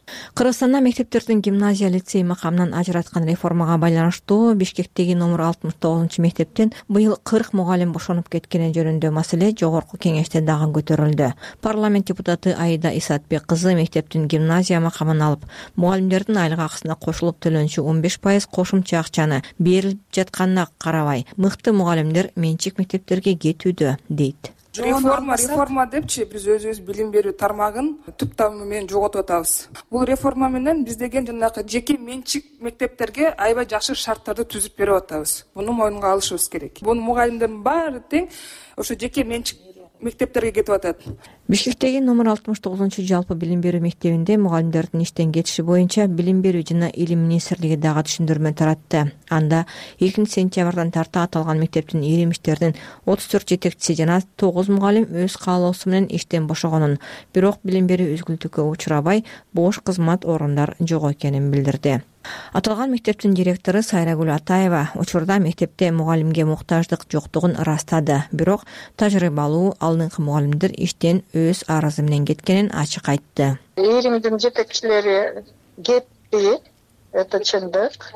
Кыргызстанда мектептердин гимназия, лицей макамынан ажыраткан реформага байланыштуу Бишкектеги номер алтымыш тогузунчу мектептен быйыл кырк мугалим бошонуп кеткени жөнүндө маселе жогорку кеңеште дагы көтөрүлдү. Парламент депутаты Аида Исатбек кызы мектептин гимназия макамын алып, мугалимдердин айлык акысына кошулуп төлөнчү он беш пайыз кошумча акчаны берилип жатканына карабай, мыкты мугалимдер менчик мектептерге кетүүдө дейт. Реформа реформа депчи биз өзүбүз билим берүү тармагын түп тамыры менен жоготуп атабыз. Бул реформа менен биз деген жанагы жеке менчик мектептерге аябай жакшы шарттарды түзүп берип атабыз. Муну моюнга алышыбыз керек. Бул мугалимдердин баары тең ошо жеке менчик мектептерге кетип атат. Бишкектеги номер алтымыш тогузунчу жалпы билим берүү мектебинде мугалимдердин иштен кетиши боюнча Билим берүү жана Илим министрлиги дагы түшүндүрмө таратты. Анда экинчи сентябрдан тарта аталган мектептин ирим иштердин отуз төрт жетекчиси жана тогуз мугалим өз каалоосу менен иштен бошогонун, бирок билим берүү үзгүлтүккө учурабай, бош кызмат орундар жок экенин билдирди. Аталган мектептин директору Сайрагүл Атаева учурда мектепте мугалимге муктаждык жоктугун ырастады, бирок тажрыйбалуу алдыңкы мугалимдер иштен өз арызы менен кеткенин ачык айтты. Иримдин жетекчилери кетти, это чындык.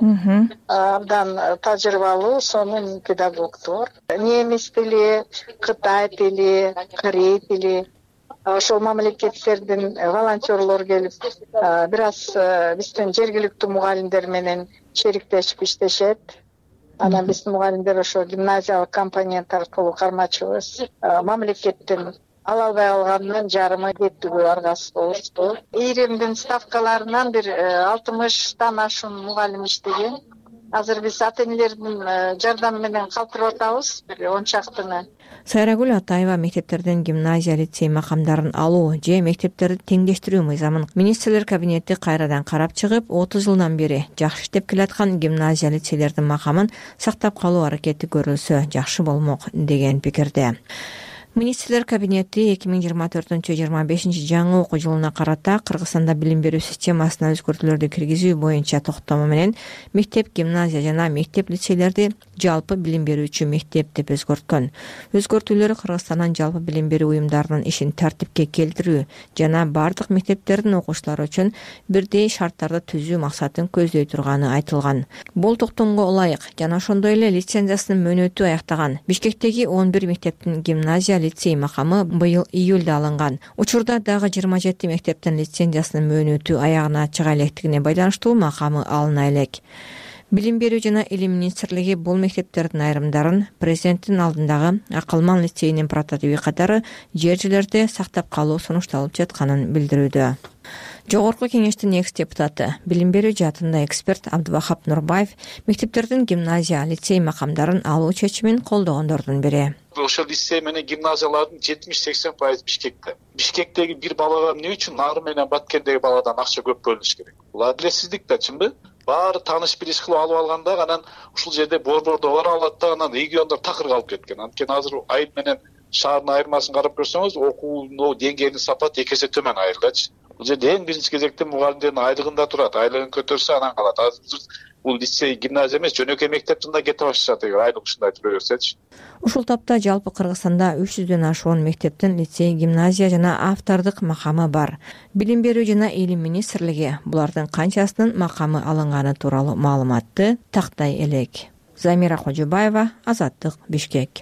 Абдан тажрыйбалуу сонун педагогдор. Немис тили, Кытай тили, Корей тили, ошол мамлекеттердин волонтерлор келип, бир аз биздин жергиликтүү мугалимдер менен шериктешип иштешет. Анан биздин мугалимдер ошо гимназиялык компонент аркылуу кармачыбыз. Мамлекеттин ала албай калганынан жарымы кеттүүгө аргасыз болушту. Иримдин ставкаларынан бир алтымыштан ашуун мугалим иштеген. Азыр биз ата-энелердин жардамы менен калтырып атабыз, бир он чактыны. Сайрагүл Атаева мектептерден гимназия, лицей макамдарын алуу же мектептерди теңдештирүү мыйзамын министрлер кабинети кайрадан карап чыгып, отуз жылдан бери жакшы иштеп келаткан гимназия, лицейлердин макамын сактап калуу аракети көрүлсө жакшы болмок деген пикирде. Министрлер кабинети эки миң жыйырма төртүнчү жыйырма бешинчи жаңы окуу жылына карата Кыргызстанда билим берүү системасына өзгөртүүлөрдү киргизүү боюнча токтому менен мектеп, гимназия жана мектеп, лицейлерди жалпы билим берүүчү мектеп деп өзгөрткөн. Өзгөртүүлөр Кыргызстандын жалпы билим берүү уюмдарынын ишин тартипке келтирүү жана бардык мектептердин окуучулары үчүн бирдей шарттарды түзүү максатын көздөй турганы айтылган. Бул токтомго ылайык жана ошондой эле лицензиясынын мөөнөтү аяктаган Бишкектеги он бир мектептин гимназия, лицей макамы быйыл июлда алынган. Учурда дагы жыйырма жети мектептин лицензиясынын мөөнөтү аягына чыга электигине байланыштуу макамы алына элек. Билим берүү жана Илим министрлиги бул мектептердин айрымдарын президенттин алдындагы Акылман лицейинин прототиби катары жер жерлерде сактап калуу сунушталып жатканын билдирүүдө. Жогорку кеңештин экс депутаты, билим берүү жаатында эксперт Абдывахап Нурбаев мектептердин гимназия, лицей макамдарын алуу чечимин колдогондордун бири. Ошол лицей менен гимназиялардын жетимиш сексен пайызы Бишкекте. Бишкектеги бир балага эмне үчүн Нары менен Баткендеги баладан акча көп бөлүнүш керек? Бул адилетсиздик да, чынбы? Баары тааныш билиш кылып алып алганда анан ушул жерде борбордо бара алат да, анан региондор такыр калып кеткен. Анткени азыр айыл менен шаардын айырмасын карап көрсөңүз, окуунун деңгээлинин сапаты эки эсе төмөн айылдачы. Бул жерде эң биринчи кезекте мугалимдердин айлыгында турат. Айлыгын көтөрсө анан калат. Азыр бул лицей, гимназия эмес, жөнөкөй мектептин да кете башташат эгер айлык ушундай тура берсечи. Ушул тапта жалпы Кыргызстанда үч жүздөн ашуун мектептин лицей, гимназия жана автордук макамы бар. Билим берүү жана Илим министрлиги булардын канчасынын макамы алынганы тууралуу маалыматты тактай элек. Замира Кожобаева, Азаттык, Бишкек.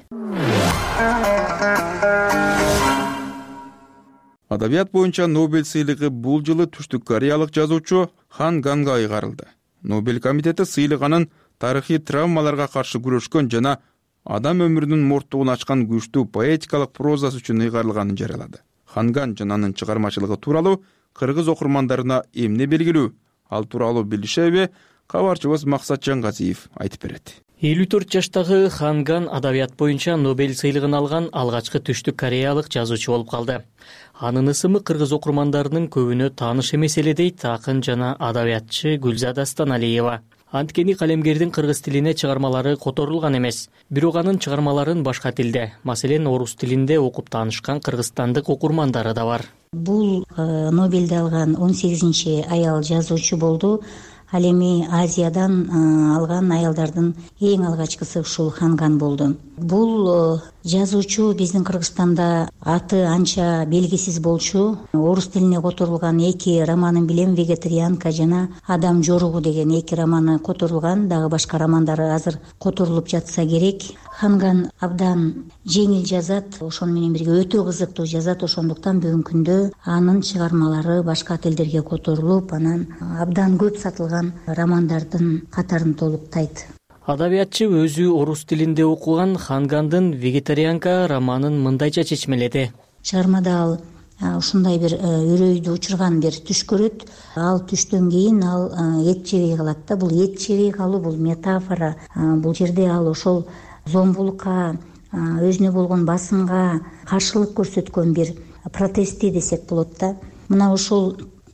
Адабият боюнча Нобель сыйлыгы бул жылы түштүк кореялык жазуучу Хан Ганга айгарылды. Нобель комитети сыйлык анын тарыхый травмаларга каршы күрөшкөн жана адам өмүрүнүн морттугун ачкан күчтүү поэтикалык прозасы үчүн ыйгарылганын жарыялады. Ханган жана анын чыгармачылыгы тууралуу кыргыз окурмандарына эмне белгилүү? Ал тууралуу билишеби? Кабарчыбыз Максат Жангазиев айтып берет. элүү төрт жаштагы Ханган адабият боюнча Нобель сыйлыгын алган алгачкы түштүк кореялык жазуучу болуп калды. Анын ысымы кыргыз окурмандарынын көбүнө тааныш эмес эле дейт акын жана адабиятчы Гүлзада Станалиева. Анткени калемгердин кыргыз тилине чыгармалары которулган эмес. Бирок анын чыгармаларын башка тилде, маселен орус тилинде окуп таанышкан кыргызстандык окурмандары да бар. Бул Нобелди алган он сегизинчи аял жазуучу болду. ал эми Азиядан алган аялдардын эң алгачкысы ушул Ханган болду. Бул жазуучу биздин Кыргызстанда аты анча белгисиз болчу. Орус тилине которулган эки романын билем, Вегетарианка жана Адам жоругу деген эки романы которулган, дагы башка романдары азыр которулуп жатса керек. Ханган абдан жеңил жазат, ошону менен бирге өтө кызыктуу жазат, ошондуктан бүгүнкү күндө анын чыгармалары башка тилдерге которулуп, анан абдан көп сатылган романдардын катарын толуктайт. Адабиятчы өзү орус тилинде окуган Хангандын Вегетарианка романын мындайча чечмеледи. Чыгармада ал ушундай бир үрөйдү учурган бир түш көрөт. Ал түштөн кийин ал эт жебей калат да. Бул эт жебей калуу бул метафора. Бул жерде ал ошол зомбулукка, өзүнө болгон басымга каршылык көрсөткөн бир протести десек болот да. Мына ошол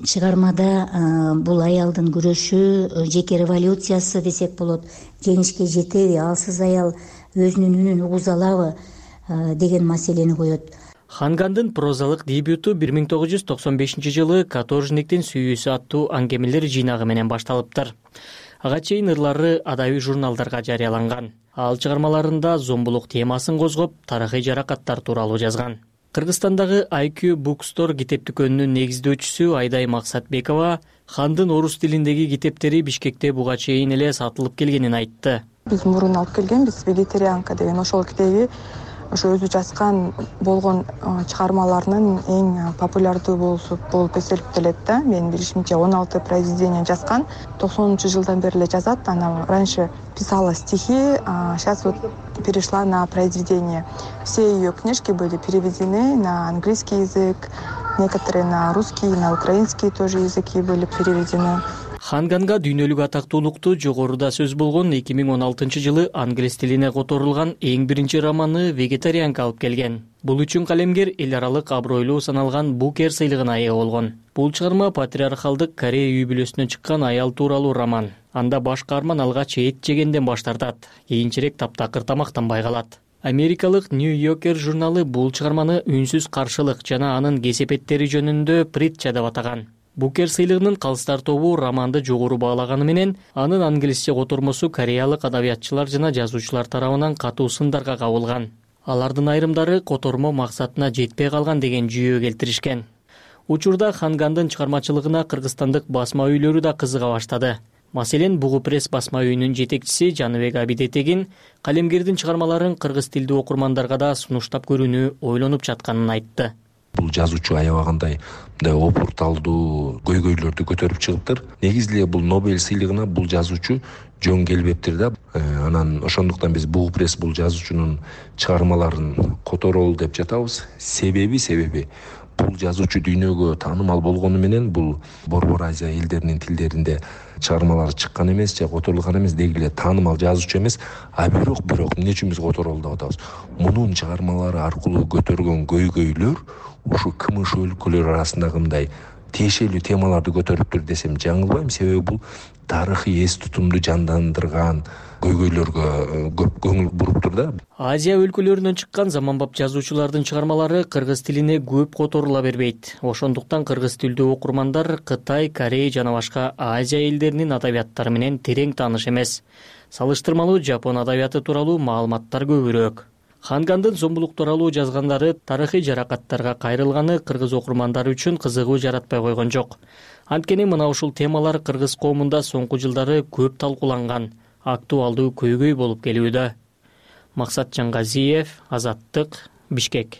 чыгармада бул аялдын күрөшү, жеке революциясы десек болот. Жеңишке жетеби, алсыз аял өзүнүн үнүн угуза алабы деген маселени коет. Хангандын прозалык дебюту бир миң тогуз жүз токсон бешинчи жылы Каторжниктин сүйүүсү аттуу аңгемелер жыйнагы менен башталыптыр. Ага чейин ырлары адабий журналдарга жарыяланган. Ал чыгармаларында зомбулук темасын козгоп, тарыхый жаракаттар тууралуу жазган. Кыргызстандагы ай кью Bookstore китеп дүкөнүнүн негиздөөчүсү Айдай Максатбекова Хандын орус тилиндеги китептери Бишкекте буга чейин эле сатылып келгенин айтты. Биз мурун алып келгенбиз Вегетарианка деген ошол китеби ошо өзү жазган болгон чыгармаларынын эң популярдуу болуп эсептелет да. Менин билишимче он алты произведение жазган. токсонунчу жылдан бери эле жазат. Она раньше писала стихи, а сейчас вот перешла на произведения. Все ее книжки были переведены на английский язык, некоторые на русский, на украинский тоже языки были переведены. Ханганга дүйнөлүк атактуулукту жогоруда сөз болгон эки миң он алтынчы жылы англис тилине которулган эң биринчи романы Вегетарианка алып келген. Бул үчүн калемгер эл аралык абройлуу саналган Букер сыйлыгына ээ болгон. Бул чыгарма патриархалдык Корея үй бүлөсүнөн чыккан аял тууралуу роман. Анда баш каарман алгач эт жегенден баш тартат, кийинчерээк таптакыр тамактанбай калат. Америкалык New Yorker журналы бул чыгарманы үнсүз каршылык жана анын кесепеттери жөнүндө притча деп атаган. Букер сыйлыгынын калыстар тобу романды жогору баалаганы менен анын англисче котормосу кореялык адабиятчылар жана жазуучулар тарабынан катуу сындарга кабылган. Алардын айрымдары котормо максатына жетпей калган деген жүйө келтиришкен. Учурда Хангандын чыгармачылыгына кыргызстандык басма үйлөрү да кызыга баштады. Маселен, Бугу пресс басма үйүнүн жетекчиси Жаныбек Абидетегин калемгердин чыгармаларын кыргыз тилдүү окурмандарга да сунуштап көрүүнү ойлонуп жатканын айтты. Бул жазуучу аябагандай мындай опурталдуу көйгөйлөрдү көтөрүп чыгыптыр. Негизи эле бул Нобель сыйлыгына бул жазуучу жөн келбептир да. Анан ошондуктан биз Бугу пресс бул жазуучунун чыгармаларын которолу деп жатабыз. Себеби себеби бул жазуучу дүйнөгө таанымал болгону менен бул Борбор Азия элдеринин тилдеринде чыгармалары чыккан эмес же которулган эмес, деги эле таанымал жазуучу эмес. А бирок бирок эмне үчүн биз которолу деп атабыз? Мунун чыгармалары аркылуу көтөргөн көйгөйлөр ушу кымыш өлкөлөр арасындагы мындай тиешелүү темаларды көтөрүптүр десем жаңылбайм. Себеби бул тарыхый эс тутумду жандандырган көйгөйлөргө көп көңүл буруптур да. Азия өлкөлөрүнөн чыккан заманбап жазуучулардын чыгармалары кыргыз тилине көп которула бербейт. Ошондуктан кыргыз тилдүү окурмандар Кытай, Корея жана башка Азия элдеринин адабияттары менен терең тааныш эмес. Салыштырмалуу жапон адабияты тууралуу маалыматтар көбүрөөк. Хангандын зомбулук тууралуу жазгандары тарыхый жаракаттарга кайрылганы кыргыз окурмандары үчүн кызыгуу жаратпай койгон жок. Анткени мына ушул темалар кыргыз коомунда соңку жылдары көп талкууланган, актуалдуу көйгөй болуп келүүдө. Максат Жаңгазиев, Азаттык, Бишкек.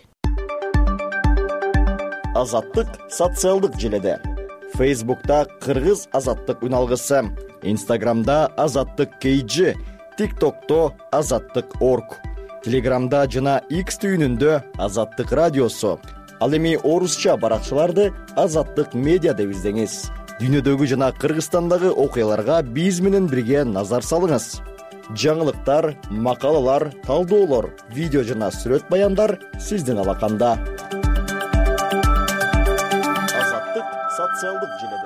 Азаттык социалдык желеде. Фейсбукта Кыргыз Азаттык үналгысы, Инстаграмда Азаттык кей джи, ТикТокто Азаттык точка орг, Телеграмда жана X түйүнүндө Азаттык радиосу. Ал эми орусча баракчаларды Азаттык медиа деп издеңиз. Дүйнөдөгү жана Кыргызстандагы окуяларга биз менен бирге назар салыңыз. Жаңылыктар, макалалар, талдоолор, видео жана сүрөт баяндар сиздин алаканда. Азаттык социалдык желеде.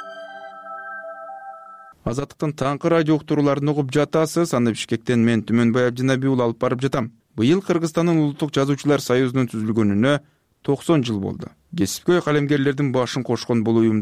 Азаттыктын таңкы радио уктурууларын угуп жатасыз. Аны Бишкектен мен Түмөнбай Абдинабий уулу алып барып жатам. Быйыл Кыргызстандын Улуттук жазуучулар союзунун түзүлгөнүнө токсон жыл болду. Кесипкөй калемгерлердин башын кошкон бул уюмдун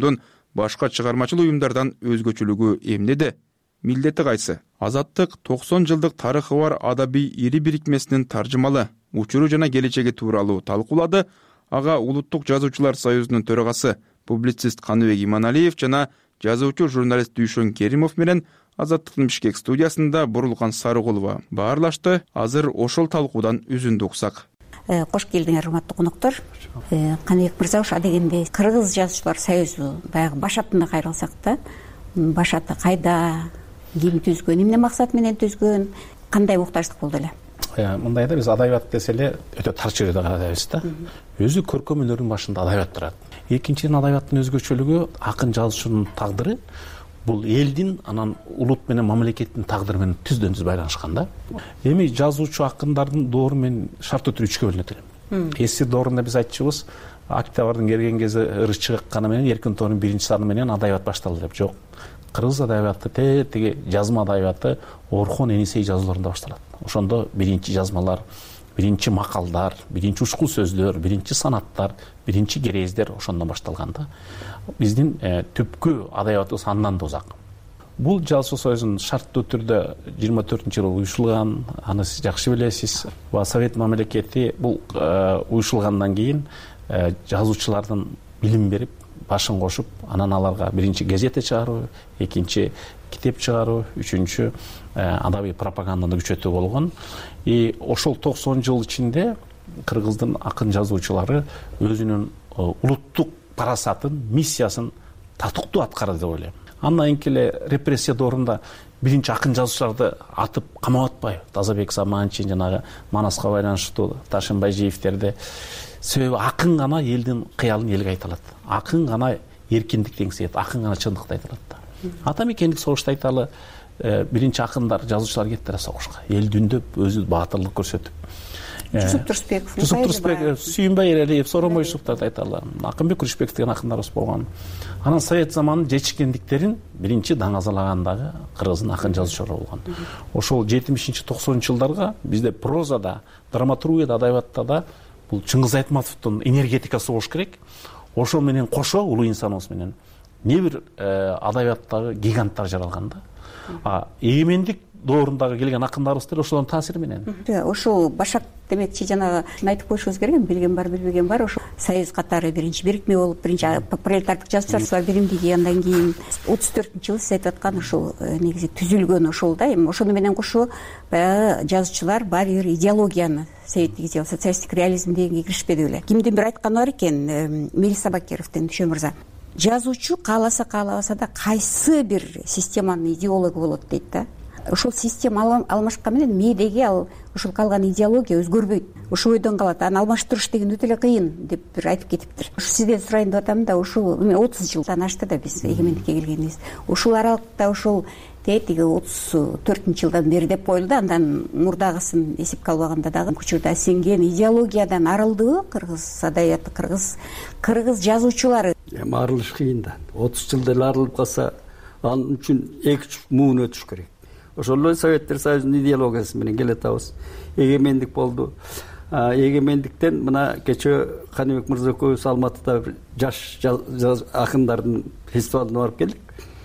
башка чыгармачыл уюмдардан өзгөчөлүгү эмнеде? Милдети кайсы? Азаттык токсон жылдык тарыхы бар адабий ири бирикмесинин таржымалы учуру жана келечеги тууралуу талкуулады. Ага Улуттук жазуучулар союзунун төрагасы публицист Каныбек Иманалиев жана жазуучу журналист Дүйшөн Керимов менен Азаттыктын Бишкек студиясында Бурулган Сарыгулова баарлашты. Азыр ошол талкуудан үзүндү уксак. Кош келдиңер, урматтуу коноктор. Каныбек мырза, ушу адегенде Кыргыз жазуучулар союзу баягы башатына кайрылсак да, башаты кайда, ким түзгөн, эмне максат менен түзгөн, кандай муктаждык болду эле? Мындай да, биз адабият десе эле өтө тар чөйрөдө карайбыз да. Өзү көркөм өнөрдүн башында адабият турат. Экинчиден, адабияттын өзгөчөлүгү акын жазуучунун тагдыры бул элдин, анан улут менен мамлекеттин тагдыры менен түздөн түз байланышкан да. Эми жазуучу акындардын доору менен шарттуу түрдө үчкө бөлүнөт элем. Эски доорунда биз айтчубуз, октябрдын келген кези ырыс чыгыкканы менен эркин тоонун биринчи саны менен адабият башталды деп. Жок. Кыргыз адабияты те теги жазма адабияты Орхон Энисей жазууларында башталат. Ошондо биринчи жазмалар, биринчи макалдар, биринчи ушкул сөздөр, биринчи санаттар, биринчи керездер ошондон башталган да. Биздин түпкү адабиятыбыз андан да узак. Бул жазуучу союзунун шарттуу түрдө жыйырма төртүнчү жылы уюшулган, аны сиз жакшы билесиз. Совет мамлекети бул уюшулгандан кийин жазуучулардын билим берип, башын кошуп, анан аларга биринчи газета чыгаруу, экинчи китеп чыгаруу, үчүнчү адабий пропаганданы күчөтүү болгон. И ошол токсон жыл ичинде Кыргыздын акын жазуучулары өзүнүн улуттук парасатын, миссиясын татыктуу аткарды деп ойлойм. Андан кийин эле репрессия доорунда биринчи акын жазуучуларды атып камап атпайбы? Тазабек Саманчин, жанагы Манаска байланыштуу Ташын Байжиевтерди. Себеби акын гана элдин кыялын элге айта алат. Акын гана эркиндикти эңсейт, акын гана чындыкты айта алат да. Ата мекендик согушта айталы, биринчи акындар, жазуучулар кеттире согушка. Эл дүндөп, өзү баатырлык көрсөтүп. Жусуп Турсбеков, Жусуп Турсбеков, Сүйүнбай Эралиев, Соромой Юсуптарды айталы. Акынбек Күрүшбеков деген акындарыбыз болгон. Анан совет заманынын жечикендиктерин биринчи даңазалаган дагы Кыргыздын акын жазуучулары болгон. Ошол жетимишинчи токсонунчу жылдарга бизде прозада, драматургияда, адабиятта да бул Чыңгыз Айтматовдун энергетикасы болуш керек. Ошол менен кошо улуу инсаныбыз менен не бир адабияттагы гиганттар жаралган да. А эгемендик доорундагы келген акындарыбыз деле ошолордун таасири менен. Ошол башак демекчи, жанагы айтып коюшубуз керек, билген бар, билбеген бар. Ошол союз катары биринчи бирикме болуп, биринчи пролетардык жазуучулар биримдиги, андан кийин отуз төртүнчү жылы сиз айтып аткан ошол негизи түзүлгөн ошол да. Эми ошону менен кошо баягы жазуучулар баары бир идеологияны, советтик идеология, социалистик реализм дегенге киришпеди беле. Кимдин бир айтканы бар экен, Мелиса Бакировдун, Дүйшөн мырза. Жазуучу кааласа каалабаса да кайсы бир системанын идеологу болот дейт да. Ошол система алмашкан менен мээдеги ал ошол калган идеология өзгөрбөйт. Ошол бойдон калат. Аны алмаштырыш деген өтө эле кыйын деп бир айтып кетиптир. Ушу сизден сурайын деп атам да, ушул отуз жылдан ашты да биз эгемендикке келгенибиз. Ушул аралыкта ошол тетиги отуз төртүнчү жылдан бери деп коюлду. Андан мурдагысын эсепке албаганда дагы учурда сиңген идеологиядан арылдыбы Кыргыз адабияты, Кыргыз кыргыз жазуучулары? Эми арылыш кыйын да. отуз жылда эле арылып калса, анын үчүн эки үч муун өтүш керек. Ошол эле Советтер Союзунун идеологиясы менен келатабыз. Эгемендик болду. Эгемендиктен мына кечээ Каныбек мырза экөөбүз Алматыда бир жаш акындардын фестивалына барып келдик.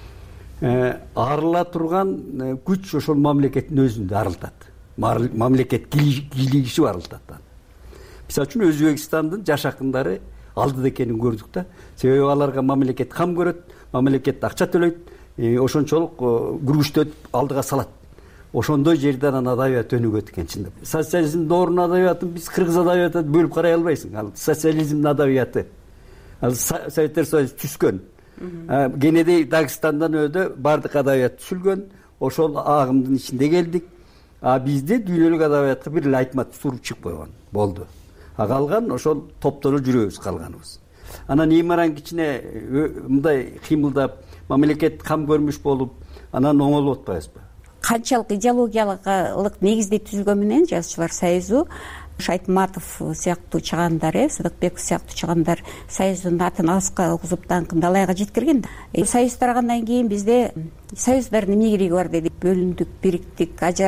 Арыла турган күч ошол мамлекеттин өзүндө арылтат. Мамлекет кийлигишип арылтат. Мисалы үчүн Өзбекстандын жаш акындары алдыда экенин көрдүк да. Себеби аларга мамлекет кам көрөт, мамлекет акча төлөйт. Ошончолук күргүчтөп алдыга салат. Ошондой жерден анан адабият өнүгөт экен чындап. Социализм доорунун адабиятын биз кыргыз адабиятын бөлүп карай албайсың. Ал социализмдин адабияты. Ал Советтер Союзу түскөн. Кенедей Дагыстандан өдө бардык адабият түзүлгөн. Ошол агымдын ичинде келдик. А бизде дүйнөлүк адабиятка бир эле Айтматов туруп чыгып койгон. Болду. А калган ошол топтоно жүрөбүз калганыбыз. Анан имаран кичине мындай кыймылдап мамлекет кам көрмүш болуп, анан оңолуп атпайбызбы? Канчалык идеологиялык негизде түзүлгөн менен жазуучулар союзу, Айтматов сыяктуу чыгандар, Сыдыкбеков сыяктуу чыгандар союздун атын алыска окузуп даңкын далайга жеткирген да. Союз тарагандан кийин бизде союздардын эмне кереги бар деди. Бөлүндүк, бириктик, ажыраштык,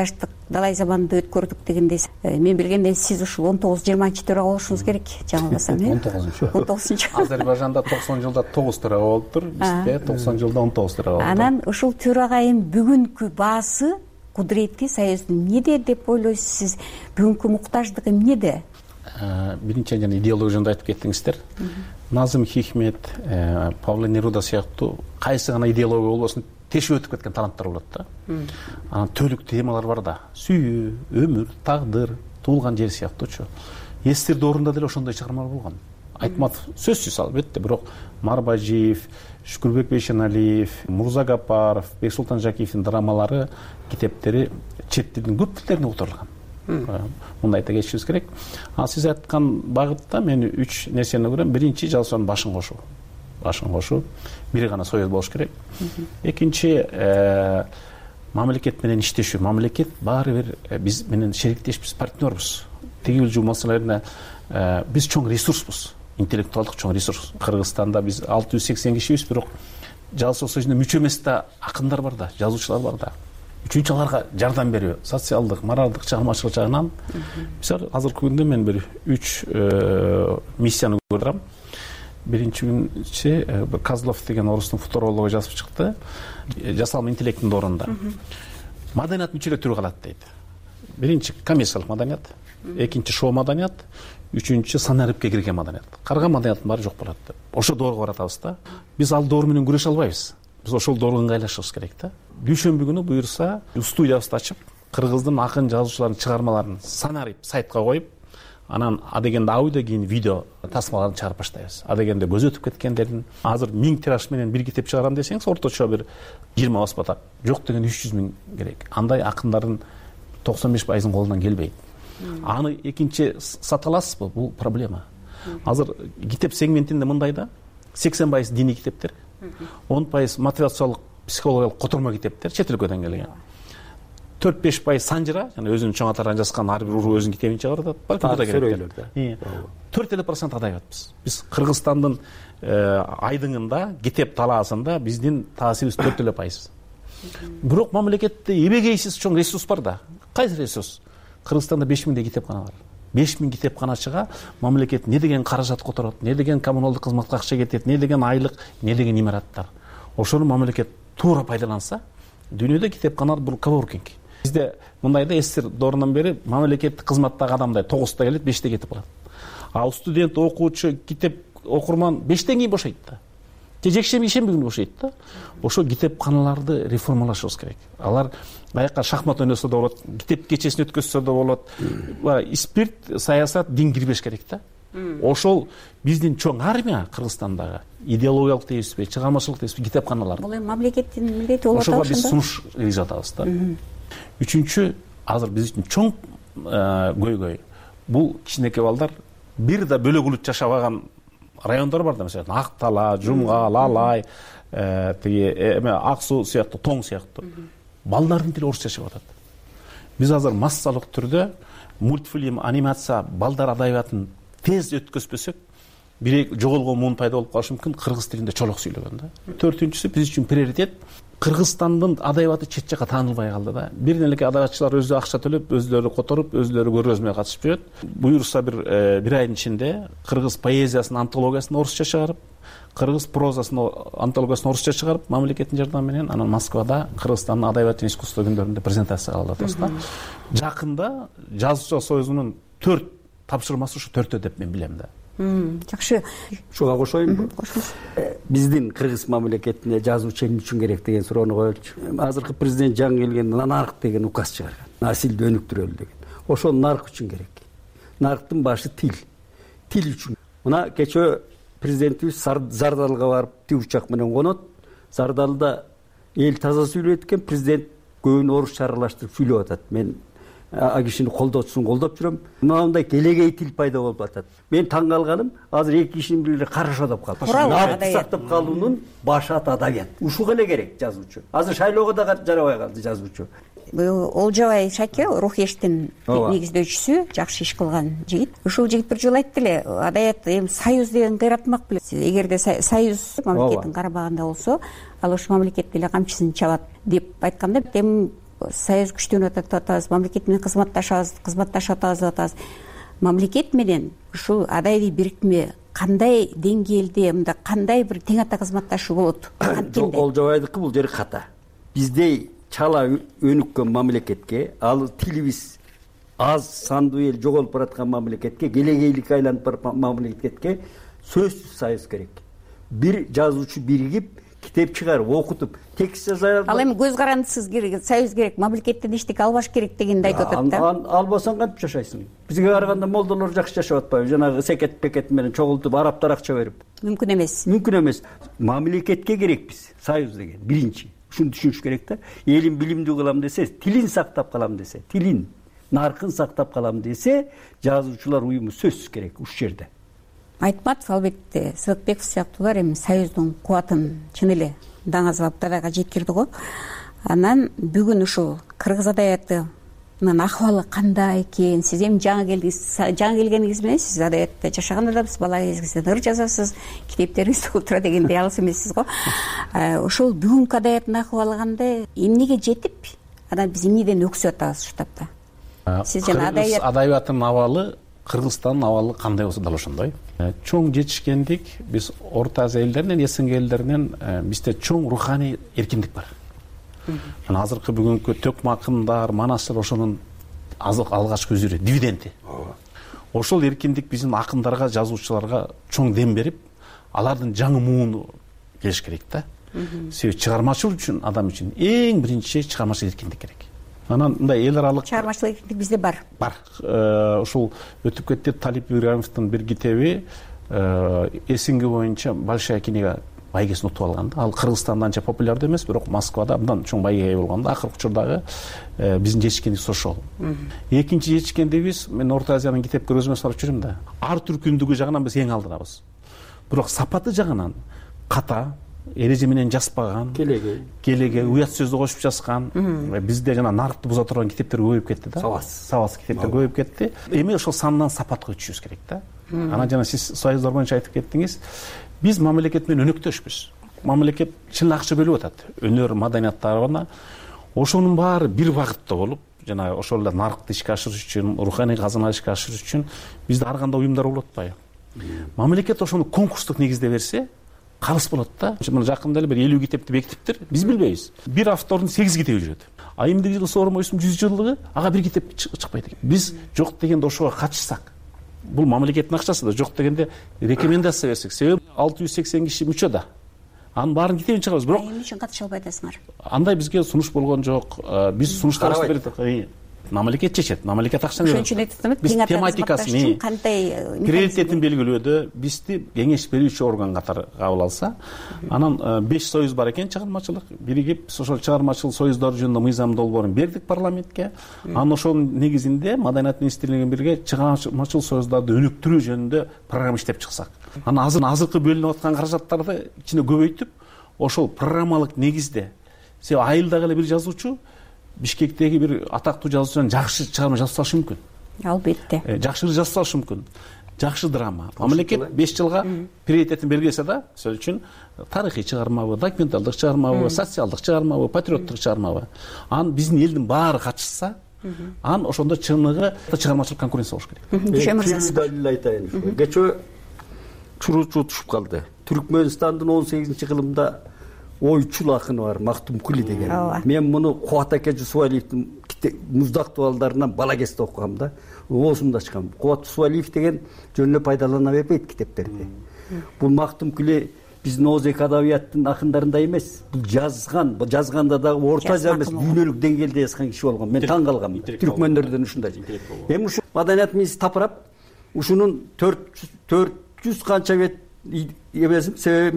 далай заманды өткөрдүк дегендей мен билгенден сиз ушул он тогуз жыйырманчы төрага болушуңуз керек жаңылбасам э он тогузунчу он тогузунчу Азербайжанда токсон жылда тогуз төрага болуптур, бизде токсон жылда он тогуз төрага болуптур. Анан ушул төрагайын бүгүнкү баасы кудурети союздун эмнеде деп ойлойсуз сиз? Бүгүнкү муктаждыгы эмнеде? Биринчи жана идеология жөнүндө айтып кеттиңиздер. Назым Хикмет, Павло Неруда сыяктуу кайсы гана идеология болбосун тешип өтүп кеткен таланттар болот да. Анан төлүк темалар бар да. Сүйүү, өмүр, тагдыр, туулган жер сыяктуучу. Эстирди орунда деле ошондой чыгармалар болгон. Айтматов сөзсүз албетте, бирок Марбажиев, Шүкүрбек Бейшеналиев, Мурза Гапаров, Бексултан Жакиевдин драмалары, китептери чет тилдин көп тилдерине которулган. Мындай айта кетишибиз керек. А сиз айткан багытта мен үч нерсени көрөм. Биринчи, жалпысынан башын кошуу. Башын кошуу. Бири гана союз болуш керек. Экинчи, мамлекет менен иштешүү. Мамлекет баары бир биз менен шериктешпиз, партнербуз. Тигил жуу маселелерине биз чоң ресурсбуз. Интеллектуалдык чоң ресурс. Кыргызстанда биз алты жүз сексен кишибиз, бирок Жалпы Союзуна мүчө эмес да акындар бар да, жазуучулар бар да. Үчүнчү аларга жардам берүү, социалдык, моралдык, чыгармачылык жагынан мисалы азыркы күндө мен бир үч миссияны көрдүм. Биринчи Козлов деген орустун футурологу жазып чыкты. Жасалма интеллекттин орунда. Маданият мүчөлө түрү калат дейт. Биринчи коммерциялык маданият, экинчи шоу маданият, үчүнчү санариптке кирген маданият. Карган маданияттын баары жок болот деп. Ошо доорго баратабыз да. Биз ал доор менен күрөшө албайбыз. Биз ошол доорго ыңгайлашыбыз керек да. Дүйшөмбү күнү буюрса, студиябызды ачып, кыргыздын акын жазуучуларынын чыгармаларын санарип сайтка коюп, анан адегенде аудио кийин видео тасмаларын чыгарып баштайбыз. Адегенде көз өтүп кеткендердин азыр миң тираж менен бир китеп чыгарам десеңиз, орточо бир жыйырма баспа, жок деген үч жүз миң керек. Андай акындардын токсон беш пайызынын колунан келбейт. Аны экинчи сата аласызбы? Бул проблема. Азыр китеп сегментинде мындай да, сексен пайыз диний китептер, он пайыз мотивациялык, психологиялык котормо китептер, чет өлкөдөн келген. төрт беш пайыз санжыра, жана өзүнүн чоң аталарын жазган ар бир уруу өзүнүн китебин чыгарат. Балким буда керек. төрт элүү процент адайбатпыз. Биз Кыргызстандын айдыңында, китеп талаасында биздин таасирибиз төрт элүү пайыз. Бирок мамлекетте эбегейсиз чоң ресурс бар да. Кайсы ресурс? Кыргызстанда беш миңдей китепкана бар. беш миң китепканачыга мамлекет не деген каражат которот, не деген коммуналдык кызматка акча кетет, не деген айлык, не деген имараттар. Ошону мамлекет туура пайдаланса, дүйнөдө китепканалар бул коворкинг. Бизде мындай да эстир доорунан бери мамлекеттик кызматтагы адамдай тогузда келет, беште кетип калат. А студент, окуучу, китеп окурман бештен кийин бошойт да. Же жекшемби, ишемби күнү бошойт да. Ошо китепканаларды реформалашыбыз керек. Алар баякка шахмат ойносо да болот, китеп кечесин өткөзсө да болот. Спирт, саясат, дин кирбеш керек да. Ошол биздин чоң армия Кыргызстандагы идеологиялык дейбизби, чыгармачылык дейбизби, китепканалар. Бул эми мамлекеттин милдети болот. Ошого биз сунуш кылып атабыз да. Үчүнчү, азыр биз үчүн чоң көйгөй. Бул кичинекей балдар бир да бөлөгүлүк жашабаган райондар бар да, мисалы Ак Тала, Жумгал, Алай, тиги эме Ак Суу сыяктуу, Тоң сыяктуу. Балдардын тили орусча чыгып атат. Биз азыр массалык түрдө мультфильм, анимация, балдар адабиятын тез өткөзбөсөк, бирек жоголгон муун пайда болуп калышы мүмкүн, кыргыз тилинде чолок сүйлөгөн да. Төртүнчүсү, биз үчүн приоритет Кыргызстандын адабияты чет жакка таанылбай калды да. Бир нелеке адабиятчылар өзү акча төлөп, өзлөрү которуп, өзлөрү көргөзмөй катышып жүрөт. Буюрса бир бир айдын ичинде кыргыз поэзиясынын антологиясын орусча чыгарып, кыргыз прозасынын антологиясын орусча чыгарып, мамлекеттин жардамы менен анан Москвада Кыргызстандын адабият жана искусство күндөрүндө презентация кылып атабыз да. Жакында Жазуучулар союзунун төрт тапшырмасы ушу төртөө деп мен билем да. Жакшы. Ушуга кошоюнбу? Кошуңуз. Биздин кыргыз мамлекетине жазуучу эмне үчүн керек деген суроону коелучу. Азыркы президент жаңы келген нарк деген указ чыгарган. Насилди өнүктүрөлү деген. Ошол нарк үчүн керек. Нарктын башы тил. Тил үчүн. Мына кечээ президентибиз Зардалга барып тиурчак менен конот. Зардалда эл таза сүйлөйт экен, президент көбүн орусча аралаштырып сүйлөп атат. Мен а кишини колдоочусун колдоп жүрөм. Мындай келегей тил пайда болуп атат. Мен таң калганым, азыр эки кишинин бири карашо деп калды. Наркты сактап калуунун башы аты адабият. Ушуга эле керек жазуучу. Азыр шайлоого да жарабай калды жазуучу. Олжобай Шаке, Рухештин негиздөөчүсү, жакшы иш кылган жигит. Ушул жигит бир жолу айтты эле, адабият эми союз деген кыйратмак беле. Эгерде союз мамлекеттин карабагында болсо, ал ошол мамлекет деле камчысын чабат деп айтканда, эми союз күчтөнүп атат деп атабыз, мамлекет менен кызматташабыз кызматташып атабыз деп атабыз. Мамлекет менен ушул адайбий бирикме кандай деңгээлде, мында кандай бир тең ата кызматташуу болот? Олжобайдыкы бул жери ката. Биздей чала өнүккөн мамлекетке, ал тилибиз аз сандуу эл жоголуп бараткан мамлекетке, келегейликке айланып бараткан мамлекетке сөзсүз союз керек. Бир жазуучу биригип, китеп чыгарып, окутуп, текст жаза албайт. Ал эми көз карандысыз союз керек, мамлекеттен эчтеке албаш керек дегенди айтып атат да. Албасаң кантип жашайсың? Бизге караганда молдолор жакшы жашап атпайбы? Жанагы секет пекет менен чогултуп, араптар акча берип. Мүмкүн эмес. Мүмкүн эмес. Мамлекетке керекпиз союз деген. Биринчи, ушуну түшүнүш керек да. Элин билимдүү кылам десе, тилин сактап калам десе, тилин, наркын сактап калам десе, жазуучулар уюму сөзсүз керек ушул жерде. Айтматов, албетте, Сыдыкбеков сыяктуулар эми союздун кубатын чын эле даңазалап дабайга жеткирди го. Анан бүгүн ушул кыргыз адабиятынын акыбалы кандай экен? Сиз эми жаңы келдиңиз, жаңы келгениңиз менен сиз адабиятта жашаган адамсыз, бала кезиңизден ыр жазасыз, китептериңизди окуп тура дегендей алыс эмессиз го. Ошол бүгүнкү адабияттын акыбалы кандай? Эмнеге жетип, анан биз эмнеден өксүп атабыз ушул тапта? Сиз жана адабият адабияттын абалы Кыргызстандын абалы кандай болсо дал ошондой. Чоң жетишкендик, биз Орто Азия элдеринен, СНГ элдеринен бизде чоң руханий эркиндик бар. Мына азыркы бүгүнкү төкмө акындар, манастыр ошонун алгачкы үзүрү, дивиденди. Ошол эркиндик биздин акындарга, жазуучуларга чоң дем берип, алардын жаңы мууну келиш керек да. Себеби чыгармачылык үчүн, адам үчүн эң биринчи чыгармачылык эркиндик керек. Анан мындай эл аралык чыгармачылык эркиндик бизде бар. Бар. Ушул өтүп кетти Талип Ибраимовдун бир китеби СНГ боюнча большая книга байгесин утуп алган да. Ал Кыргызстанда анча популярдуу эмес, бирок Москвада абдан чоң байгеге ээ болгон да. Акыркы учурдагы биздин жетишкендигибиз ошол. Экинчи жетишкендигибиз, мен Орто Азиянын китепке өзүм барып жүрөм да. Ар түркүндүгү жагынан биз эң алдырабыз. Бирок сапаты жагынан ката, эреже менен жазбаган, келеге, келеге уят сөздү кошуп жазган. Бизде жана нарыкты буза турган китептер көбөйүп кетти да. Сабас, сабас китептер көбөйүп кетти. Эми ошол сандан сапатка өтүшүбүз керек да. Анан жана сиз союздар боюнча айтып кеттиңиз. Биз мамлекет менен өнөктөшпүз. Мамлекет чын акча бөлүп атат. Өнөр, маданияттарына. Ошонун баары бир багытта болуп, жана ошол эле нарыкты ишке ашырыш үчүн, руханий казына ишке ашырыш үчүн бизде ар кандай уюмдар болуп атпайбы? Мамлекет ошону конкурстук негизде берсе, калыс болот да. Мына жакында эле бир элүү китепти бекитиптир. Биз билбейбиз. Бир автордун сегиз китеби жүрөт. А эмдиги жыл Сооронбай Жээнбековдун жүз жылдыгы ага бир китеп чыкпайт экен. Биз жок дегенде ошого катышсак, бул мамлекеттин акчасы да, жок дегенде рекомендация берсек, себеби алты жүз сексен киши мүчө да. Анын баарын китебин чыгарабыз, бирок эмне үчүн катыша албай атасыңар? Андай бизге сунуш болгон жок. Биз сунуштарыбызды берет. Мамлекет чечет, мамлекет акчаны берет. Ошон үчүн айтып биз тематикасын, кандай приоритетин белгилөөдө бизди кеңеш берүүчү орган катары кабыл алса, анан беш союз бар экен чыгармачылык, биригип ошол чыгармачыл союздар жөнүндө мыйзам долбоорун бердик парламентке. Анан ошонун негизинде Маданият министрлиги менен бирге чыгармачыл союздарды өнүктүрүү жөнүндө программа иштеп чыксак. Анан азыр азыркы бөлүнүп аткан каражаттарды ичине көбөйтүп, ошол программалык негизде, себеби айылдагы эле бир жазуучу Бишкектеги бир атактуу жазуучудан жакшы чыгарма жазып салышы мүмкүн. Албетте. Жакшы жазып салышы мүмкүн. Жакшы драма. Мамлекет беш жылга приоритетин белгилесе да, сөз үчүн тарыхый чыгармабы, документалдык чыгармабы, социалдык чыгармабы, патриоттук чыгармабы. Анан биздин элдин баары катышса, анан ошондо чыныгы чыгармачылык конкуренция болуш керек. Түшүм далил айтайын. Кечөө чуруучу утушуп калды. Түркмөнстандын он сегизинчи кылымда ойчул акыны бар, Мактум Кули деген. Мен муну Кубат аке Жусупалиевдин Муздак дуалдарынан бала кезде окугам да. Оосумда чыккан. Кубат Жусупалиев деген жөн эле пайдалана бербейт китептерди. Бул Мактум Кули биздин Озек адабияттын акындарындай эмес. Бул жазган, бул жазганда дагы Орто Азия эмес, дүйнөлүк деңгээлде жазган киши болгон. Мен таң калгам. Түркмөндөрдөн ушундай. Эми ушу маданият министри тапырап, ушунун төрт жүз канча бет эмесин,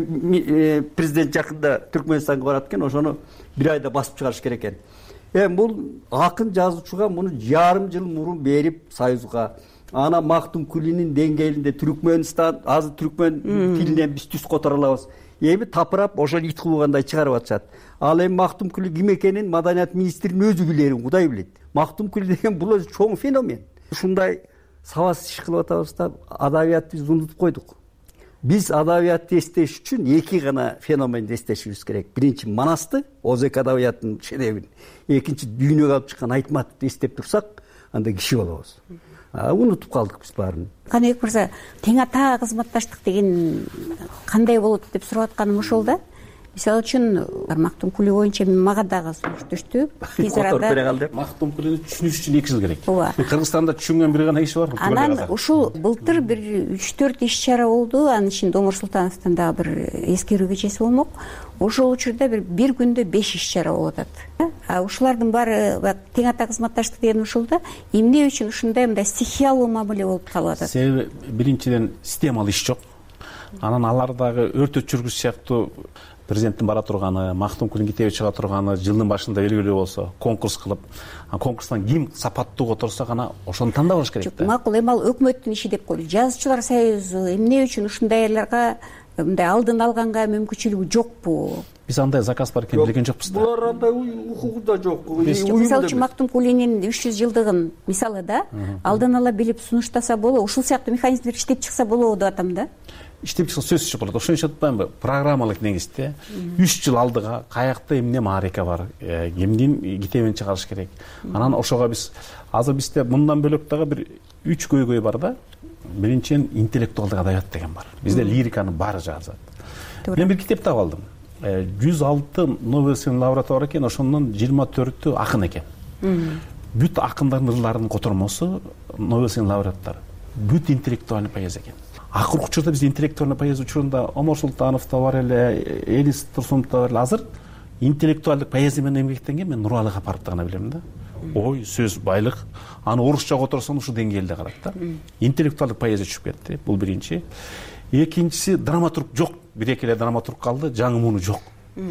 себеби президент жакында Түркмөнстанга барат экен, ошону бир айда басып чыгарыш керек экен. Эми бул акын жазуучуга муну жарым жыл мурун берип союзга, ана Мактум Кулинин деңгээлинде Түркмөнстан, азыр түркмөн тилинен биз түз которо алабыз. Эми тапырап ошол ит кылгандай чыгарып атышат. Ал эми Мактум Кули ким экенин маданият министринин өзү билери, Кудай билет. Мактум Кули деген бул өзү чоң феномен. Ушундай сабас иш кылып атабыз да, адабиятты биз унутуп койдук. биз адабиятты эстеш үчүн эки гана феноменди эстешибиз керек. Биринчи Манасты, Озек адабиятынын шедеврин, экинчи дүйнөгө алып чыккан Айтматовду эстеп турсак, анда киши болобуз. Унутуп калдык биз баарын. Каныбек мырза, тең ата кызматташтык деген кандай болот деп сурап атканым ошол да. Мисалы үчүн Мактум Кули боюнча мага дагы сунуш түштү. Тез арада Мактум Кулини түшүнүш үчүн эки жыл керек. Кыргызстанда түшүнгөн бир гана иш бар. Анан ушул былтыр бир үч төрт иш чара болду. Анын ичинде Омар Султановдун дагы бир эскерүү кечеси болмок. Ошол учурда бир бир күндө беш иш чара болуп атат. А ушулардын баары тең ата кызматташтык деген ушул да. Эмне үчүн ушундай мындай стихиялуу мамиле болуп калып атат? Себеби биринчиден системалуу иш жок. Анан алар дагы өрт өчүргүч сыяктуу президенттин бара турганы, Мактум Кулин кетип чыга турганы жылдын башында белгилүү болсо, конкурс кылып, конкурстан ким сапаттуу которсо гана ошону тандап алыш керек да. Макул, эми ал өкмөттүн иши деп койлу. Жазуучулар союзу эмне үчүн ушундайларга мындай алдын алганга мүмкүнчүлүгү жокпу? Биз андай заказ бар экенин билген жокпуз да. Булар андай укугу да жок. Мисалы үчүн Мактум Кулинин үч жүз жылдыгын мисалы да, алдын ала билип сунуштаса болобу, ушул сыяктуу механизмдер иштеп чыкса болобу деп атам да. Иштеп чыкса сөзсүз болот. Ошон үчүн атпаймынбы? Программалык негизде үч жыл алдыга каякта эмне маарека бар, кимдин китебин чыгарыш керек. Анан ошого биз азыр бизде мындан бөлөк дагы бир үч көйгөй бар да. Биринчиден интеллектуалдык адабият деген бар. Бизде лириканын баары жазат. Мен бир китеп таап алдым. жүз алты Нобель сыйлыгынын лауреаты бар экен, ошонун жыйырма төртү акын экен. Бүт акындардын ырларынын котормосу Нобель сыйлыгынын лауреаттары. Бүт интеллектуальный поэзия экен. Акыркы учурда биз интеллектуальный поэзия учурунда Омар Султанов да бар эле, Элис Турсунов да бар эле. Азыр интеллектуалдык поэзия менен эмгектенген мен Нуралы Капаровду гана билем да. Ой, сөз байлык. Аны орусча которсоң ушул деңгээлде карат да. Интеллектуалдык поэзия түшүп кетти. Бул биринчи. Экинчиси драматург жок. Бир-эки эле драматург калды, жаңы муну жок.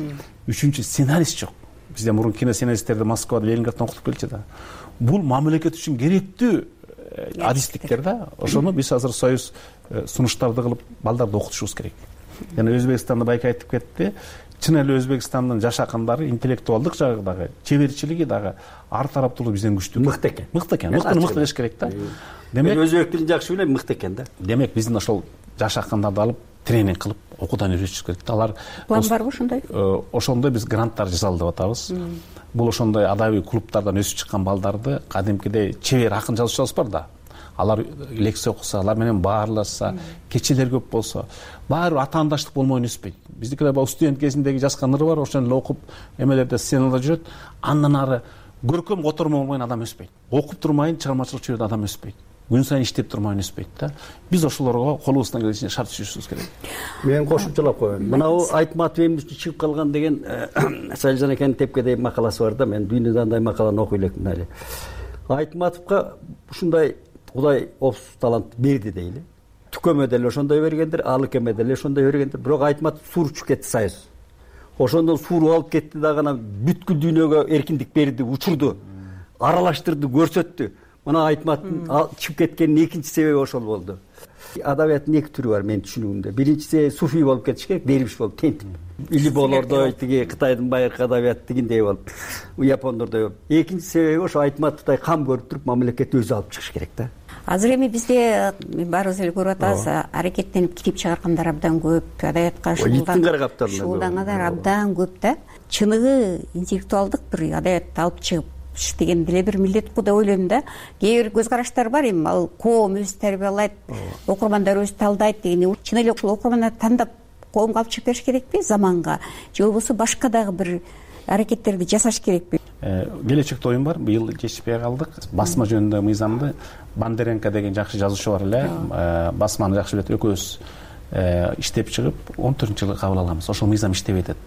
Үчүнчү сценарист жок. Бизде мурун кино сценаристтерди Москвада, Ленинграддан окутуп келчү да. Бул мамлекет үчүн керектүү адистиктер да. Ошону биз азыр союз сунуштарды кылып балдарды окутушубуз керек. Жана Өзбекстанда байка айтып кетти. Чын эле Өзбекстандын жаш акындары интеллектуалдык жагы дагы, чеберчилиги дагы ар тараптуу бизден күчтүү. Мыкты экен. Мыкты экен. Мыктыны мыктылаш керек да. Демек өзбек тилин жакшы билем, мыкты экен да. Демек биздин ошол жаш акындарды алып тренинг кылып окуудан үйрөтүш керек да. Алар план барбы ошондой? Ошондой биз гранттар жасалды деп атабыз. Бул ошондой адабий клубтардан өсүп чыккан балдарды кадимкидей чебер акын жазуучулар бар да. Алар лекция окуса, алар менен баарлашса, кечелер көп болсо, баары атаандаштык болмой өспөйт. Биздикилер баягы студент кезиндеги жазган ыры бар, ошону эле окуп, эмелерде сценада жүрөт. Андан ары көркөм котормо болмойн адам өспөйт. Окуп турмайын чыгармачылык чөйрөдө адам өспөйт. Күн сайын иштеп турмайын өспөйт да. Биз ошолорго колубуздан келишинче шарт түзүшүбүз керек. Мен кошумчалап коеюн. Мынау Айтматов эмне үчүн чыгып калган деген Салижан экенин тепкедей макаласы бар да. Мен дүйнөдө андай макаланы окуй элекмин эле. Айтматовго ушундай Кудай опсуз талант берди дейли. Түкөмө деле ошондой бергендир, Алыкеме деле ошондой бергендир. Бирок Айтматов сууруп кетти союз. Ошондон сууруп алып кетти дагы анан бүткүл дүйнөгө эркиндик берди, учурду, аралаштырды, көрсөттү. Мына Айтматтын чыгып кеткенин экинчи себеби ошол болду. Адабияттын эки түрү бар менин түшүнүгүмдө. Биринчиси суфий болуп кетиш керек, дервиш болуп тентип. Или болордой тиги Кытайдын байыркы адабияты дегендей болуп, япондордой. Экинчи себеби ошо Айтматовдай кам көрүп туруп мамлекетти өзү алып чыгыш керек да. Азыр эми бизде баарыбыз эле көрүп атабыз, аракеттенип китеп чыгаргандар абдан көп, адабиятка шуулдангандар абдан көп да. Чыныгы интеллектуалдык бир адабиятты алып чыгып деген деле бир милдет го деп ойлойм да. Кээ бир көз караштар бар, эми ал коом өзү тарбиялайт, окурмандар өзү талдайт деген. Чын эле ушул окурмандарды тандап коомго алып чыгып бериш керекпи заманга? Же болбосо башка дагы бир аракеттерди жасаш керекпи? Келечекте оюм бар, быйыл жетишпей калдык. Басма жөнүндө мыйзамды Бандеренко деген жакшы жазуучу бар эле, басманы жакшы билет, экөөбүз иштеп чыгып он төртүнчү жылы кабыл аламыз. Ошол мыйзам иштеп атат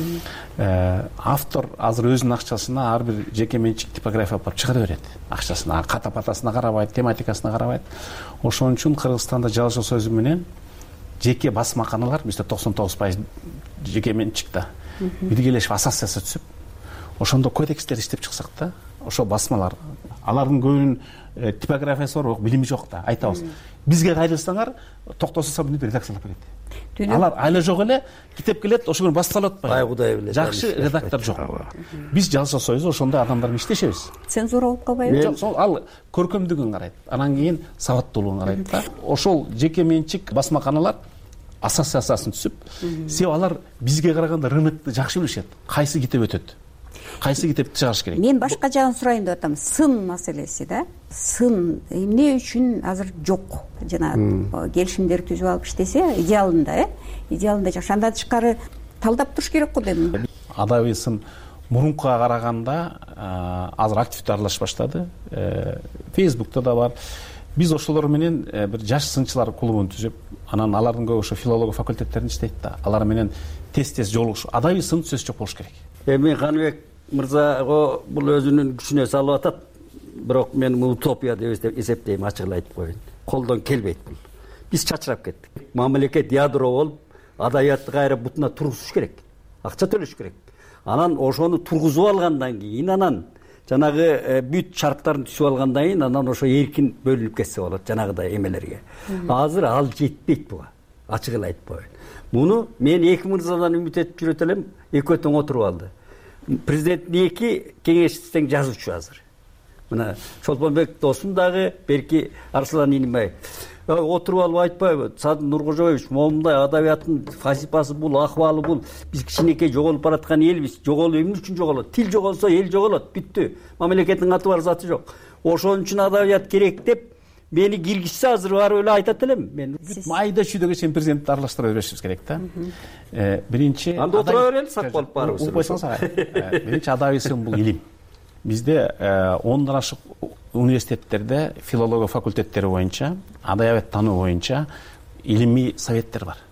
да. Автор азыр өзүнүн акчасына ар бир жеке менчик типография алып чыгара берет. Акчасына, ката патасына карабайт, тематикасына карабайт. Ошон үчүн Кыргызстанда жазуучу союзу менен жеке басмаканалар бизде токсон тогуз пайыз жеке менчик да. Биргелешип ассоциация түзүп, ошондо кодекстер иштеп чыксак да, ошо басмалар, алардын көбүнүн типографиясы бар, бирок билими жок да, айтабыз. Бизге кайрылсаңар, Токтосун Сабиновди редакциялап берет. Алар айла жок эле, китеп келет, ошо күнү басталып атпайбы. Ай Кудай билет. Жакшы редактор жок. Биз жазуучу союзу ошондой адамдар менен иштешебиз. Цензура болуп калбайбы? Жок, сол ал көркөмдүгүн карайт. Анан кийин сабаттуулугун карайт да. Ошол жеке менчик басмаканалар ассоциациясын түзүп, себеби алар бизге караганда рынокты жакшы билишет. Кайсы китеп өтөт, кайсы китепти чыгарыш керек. Мен башка жагын сурайын деп атам. Сын маселеси да. Сын эмне үчүн азыр жок? Жана келишимдер түзүп алып иштесе, идеалында, э? Идеалында жакшы. Андан тышкары талдап туруш керек го дейм. Адабий сын мурункуга караганда азыр активдүү аралашып баштады. Фейсбукта да бар. Биз ошолор менен бир жаш сынчылар клубун түзүп, анан алардын көбү ошо филология факультеттеринде иштейт да. Алар менен тез-тез жолугуш. Адабий сын сөз жок болуш керек. Эми Каныбек мырза бул өзүнүн күчүнө салып атат. Бирок мен бул утопия деп эсептейм, ачыгын айтып коеюн. Колдон келбейт бул. Биз чачырап кеттик. Мамлекет ядро болуп, адабиятты кайра бутуна тургузуш керек. Акча төлөш керек. Анан ошону тургузуп алгандан кийин, анан жанагы бүт шарттарын түзүп алгандан кийин, анан ошо эркин бөлүнүп кетсе болот жанагыдай эмелерге. Азыр ал жетпейт буга. Ачыгын айтып коеюн. Муну мен эки мырзадан үмүт этип жүрөт элем, экөө тең отуруп алды. Президенттин эки кеңешчиси тең жазуучу азыр. Мына Чолпонбек досум дагы, берки Арслан Инимбаев. Отуруп алып айтпайбы, Садыр Нуркожоевич, момундай адабияттын фасипасы бул, акыбалы бул. Биз кичинекей жоголуп бараткан элбиз. Жоголуп эмне үчүн жоголот? Тил жоголсо эл жоголот, бүттү. Мамлекеттин аты бар, заты жок. Ошон үчүн адабият керек деп мени киргизсе азыр барып эле айтат элем. Мен майда чүйдөгө чейин президентти аралаштыра беришибиз керек да. Биринчи анда отура берели, сак болуп барыбыз. Койсоңуз ага. Биринчи адабий сын бул илим. Бизде ондон ашык университеттерде филология факультеттери боюнча, адабият таануу боюнча илимий советтер бар.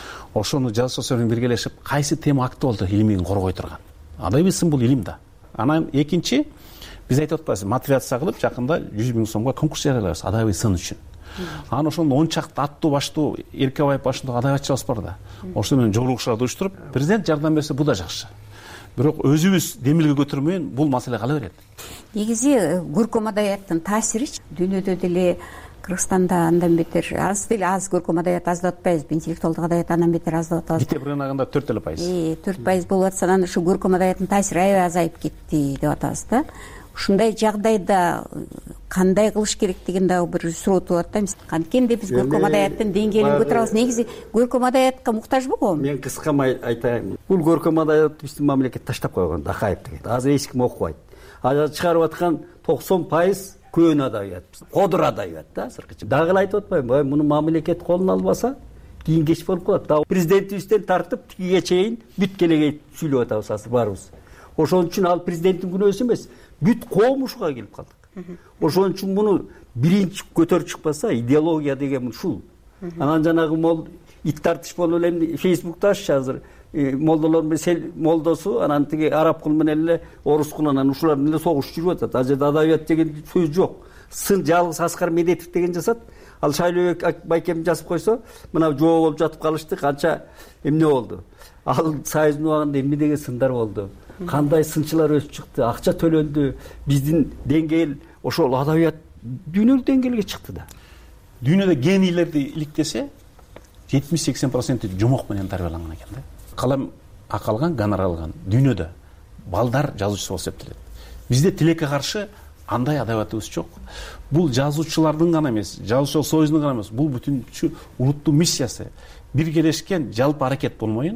Ошону жазуучулар менен биргелешип, кайсы тема актуалдуу илимин коргой турган. Адабий сын бул илим да. Анан экинчи, биз айтып атпайбызбы, мотивация кылып жакында жүз миң сомго конкурс жарыялайбыз адабий сын үчүн. Анан ошондо он чакты аттуу баштуу Эркебаев башындагы адабиятчыбыз бар да. Ошо менен жолугушууларды уюштуруп, президент жардам берсе бул да жакшы. Бирок өзүбүз демилге көтөрмөйүн бул маселе кала берет. Негизи көркөм адабияттын таасиричи дүйнөдө деле Кыргызстанда андан бетер аз деле аз көркөм адабият аз деп атпайбызбы, интеллектуалдык адабият андан бетер аз деп атабыз. Китеп рыногунда төрт эле пайыз. Э, төрт пайыз болуп атса, анан ушу көркөм адабияттын таасири аябай азайып кетти деп атабыз да. Ушундай жагдайда кандай кылыш керек деген дагы бир суроо тууп атат. Канткенде биз көркөм адабияттын деңгээлин көтөрөбүз. Негизи көркөм адабиятка муктажбы? Мен кыскамай айтайын. Бул көркөм адабиятты биздин мамлекет таштап койгон, Акаев деген. Азыр эч ким окубайт. Азыр чыгарып аткан токсон пайыз көөн адабият. Кодур адабият да, азыркыча. Дагы айтып атпаймынбы? Муну мамлекет колуна албаса, кийин кеч болуп калат. Дагы президентибизден тартып тигиге чейин бүт келеге сүйлөп атабыз азыр барыбыз. Ошон үчүн ал президенттин күнөөсү эмес, бүт коом ушуга келип калдык. Ошон үчүн муну биринчи көтөрүп чыкпаса, идеология деген ушул. Анан жанагы мол ит тартыш болуп эле Фейсбукта азыр молдолор менен молдосу, анан тиги араб кул менен эле орус кул, анан ушулар менен согуш жүрүп атат. Ал жерде адабият деген сөз жок. Сын жалгыз Аскар Медетов деген жасат. Ал Шайлообек Байкем жазып койсо, мына жоо болуп жатып калышты, канча эмне болду. Ал Союздун убагында эмне деген сындар болду. Кандай сынчылар өсүп чыкты, акча төлөндү. Биздин деңгээл ошол адабият дүйнөлүк деңгээлге чыкты да. Дүйнөдө генийлерди иликтесе, жетимиш сексен проценти жомок менен тарбияланган экен да. Калам акалган, гонорар алган. Дүйнөдө балдар жазуучу болуп эсептелет. Бизде тилекке каршы андай адабиятыбыз жок. Бул жазуучулардын гана эмес, жазуучулар союзунун гана эмес, бул бүтүнчү улуттун миссиясы. Биргелешкен жалпы аракет болмоюн,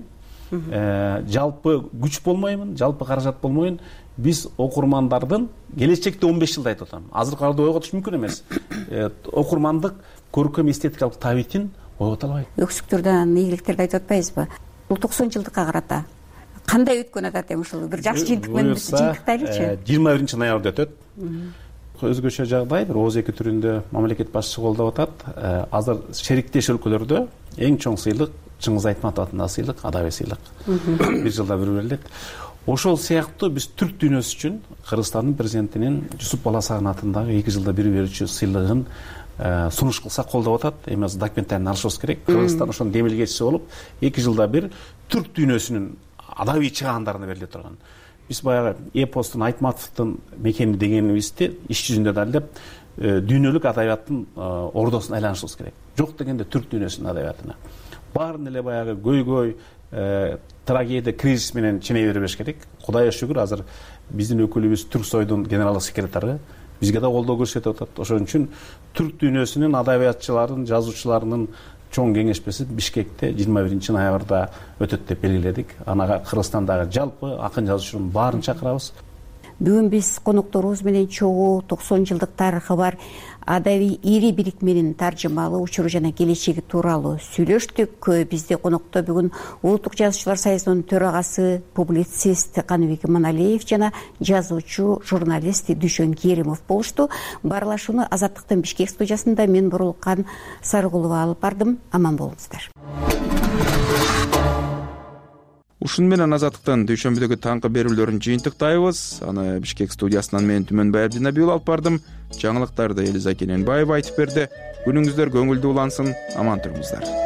жалпы күч болмоймун, жалпы каражат болмоюн. Биз окурмандардын келечекте он беш жылда айтып атам. Азыркы арада ойготуш мүмкүн эмес. Окурмандык көркөм эстетикалык табитин ойгото албайт. Өксүктөрдөн ийгиликтерди айтып атпайбызбы? Бул токсон жылдыкка карата кандай өткөн атат эми ушул бир жакшы жыйынтык менен жыйынтыктайлычы. жыйырма биринчи ноябрда өтөт. Өзгөчө жагдай, бир ооз эки түрүндө мамлекет башчысы колдоп атат. Азыр шериктеш өлкөлөрдө эң чоң сыйлык Чыңгыз Айтматов атындагы сыйлык, адабий сыйлык. Бир жылда бир берилет. Ошол сыяктуу биз түрк дүйнөсү үчүн Кыргызстандын президентинин Жусуп Баласагын атындагы эки жылда бир берүүчү сыйлыгын сунуш кылсак колдоп атат. Эми азыр документтарын алышыбыз керек. Кыргызстан ошонун демилгечиси болуп, эки жылда бир түрк дүйнөсүнүн адабий чыгаандарына бериле турган. Биз баягы эпостун Айтматовдун мекени дегенибизди иш жүзүндө далилдеп, дүйнөлүк адабияттын ордосуна айланышыбыз керек. Жок дегенде түрк дүйнөсүнүн адабиятына. Баарын эле баягы көйгөй, трагедия, кризис менен ченей бербеш керек. Кудайга шүгүр, азыр биздин өкүлүбүз Түрксойдун генералдык секретары бизге да колдоо көрсөтүп атат. Ошон үчүн түрк дүйнөсүнүн адабиятчыларын, жазуучуларынын чоң кеңешмеси Бишкекте жыйырма биринчи ноябрда өтөт деп белгиледик. Анага Кыргызстандагы жалпы акын жазуучунун баарын чакырабыз. Бүгүн биз конокторубуз менен чогуу токсон жылдык тарыхы бар адабий ири бирикменин таржымалуу учуру жана келечеги тууралуу сүйлөштүк. Бизде конокто бүгүн Улуттук жазуучулар союзунун төрагасы, публицист Каныбек Иманалиев жана жазуучу, журналист Дүйшөн Керимов болушту. Баарлашууну Азаттыктын Бишкек студиясында мен Бурулкан Сарыгулова алып бардым. Аман болуңуздар. Ушун менен Азаттыктын дүйшөмбүдөгү таңкы берүүлөрүн жыйынтыктайбыз. Аны Бишкек студиясынан мен Түмөнбай Абдинабиул алып бардым. Жаңылыктарды Элиза Кененбаева айтып берди. Күнүңүздөр көңүлдүү улансын, аман туруңуздар.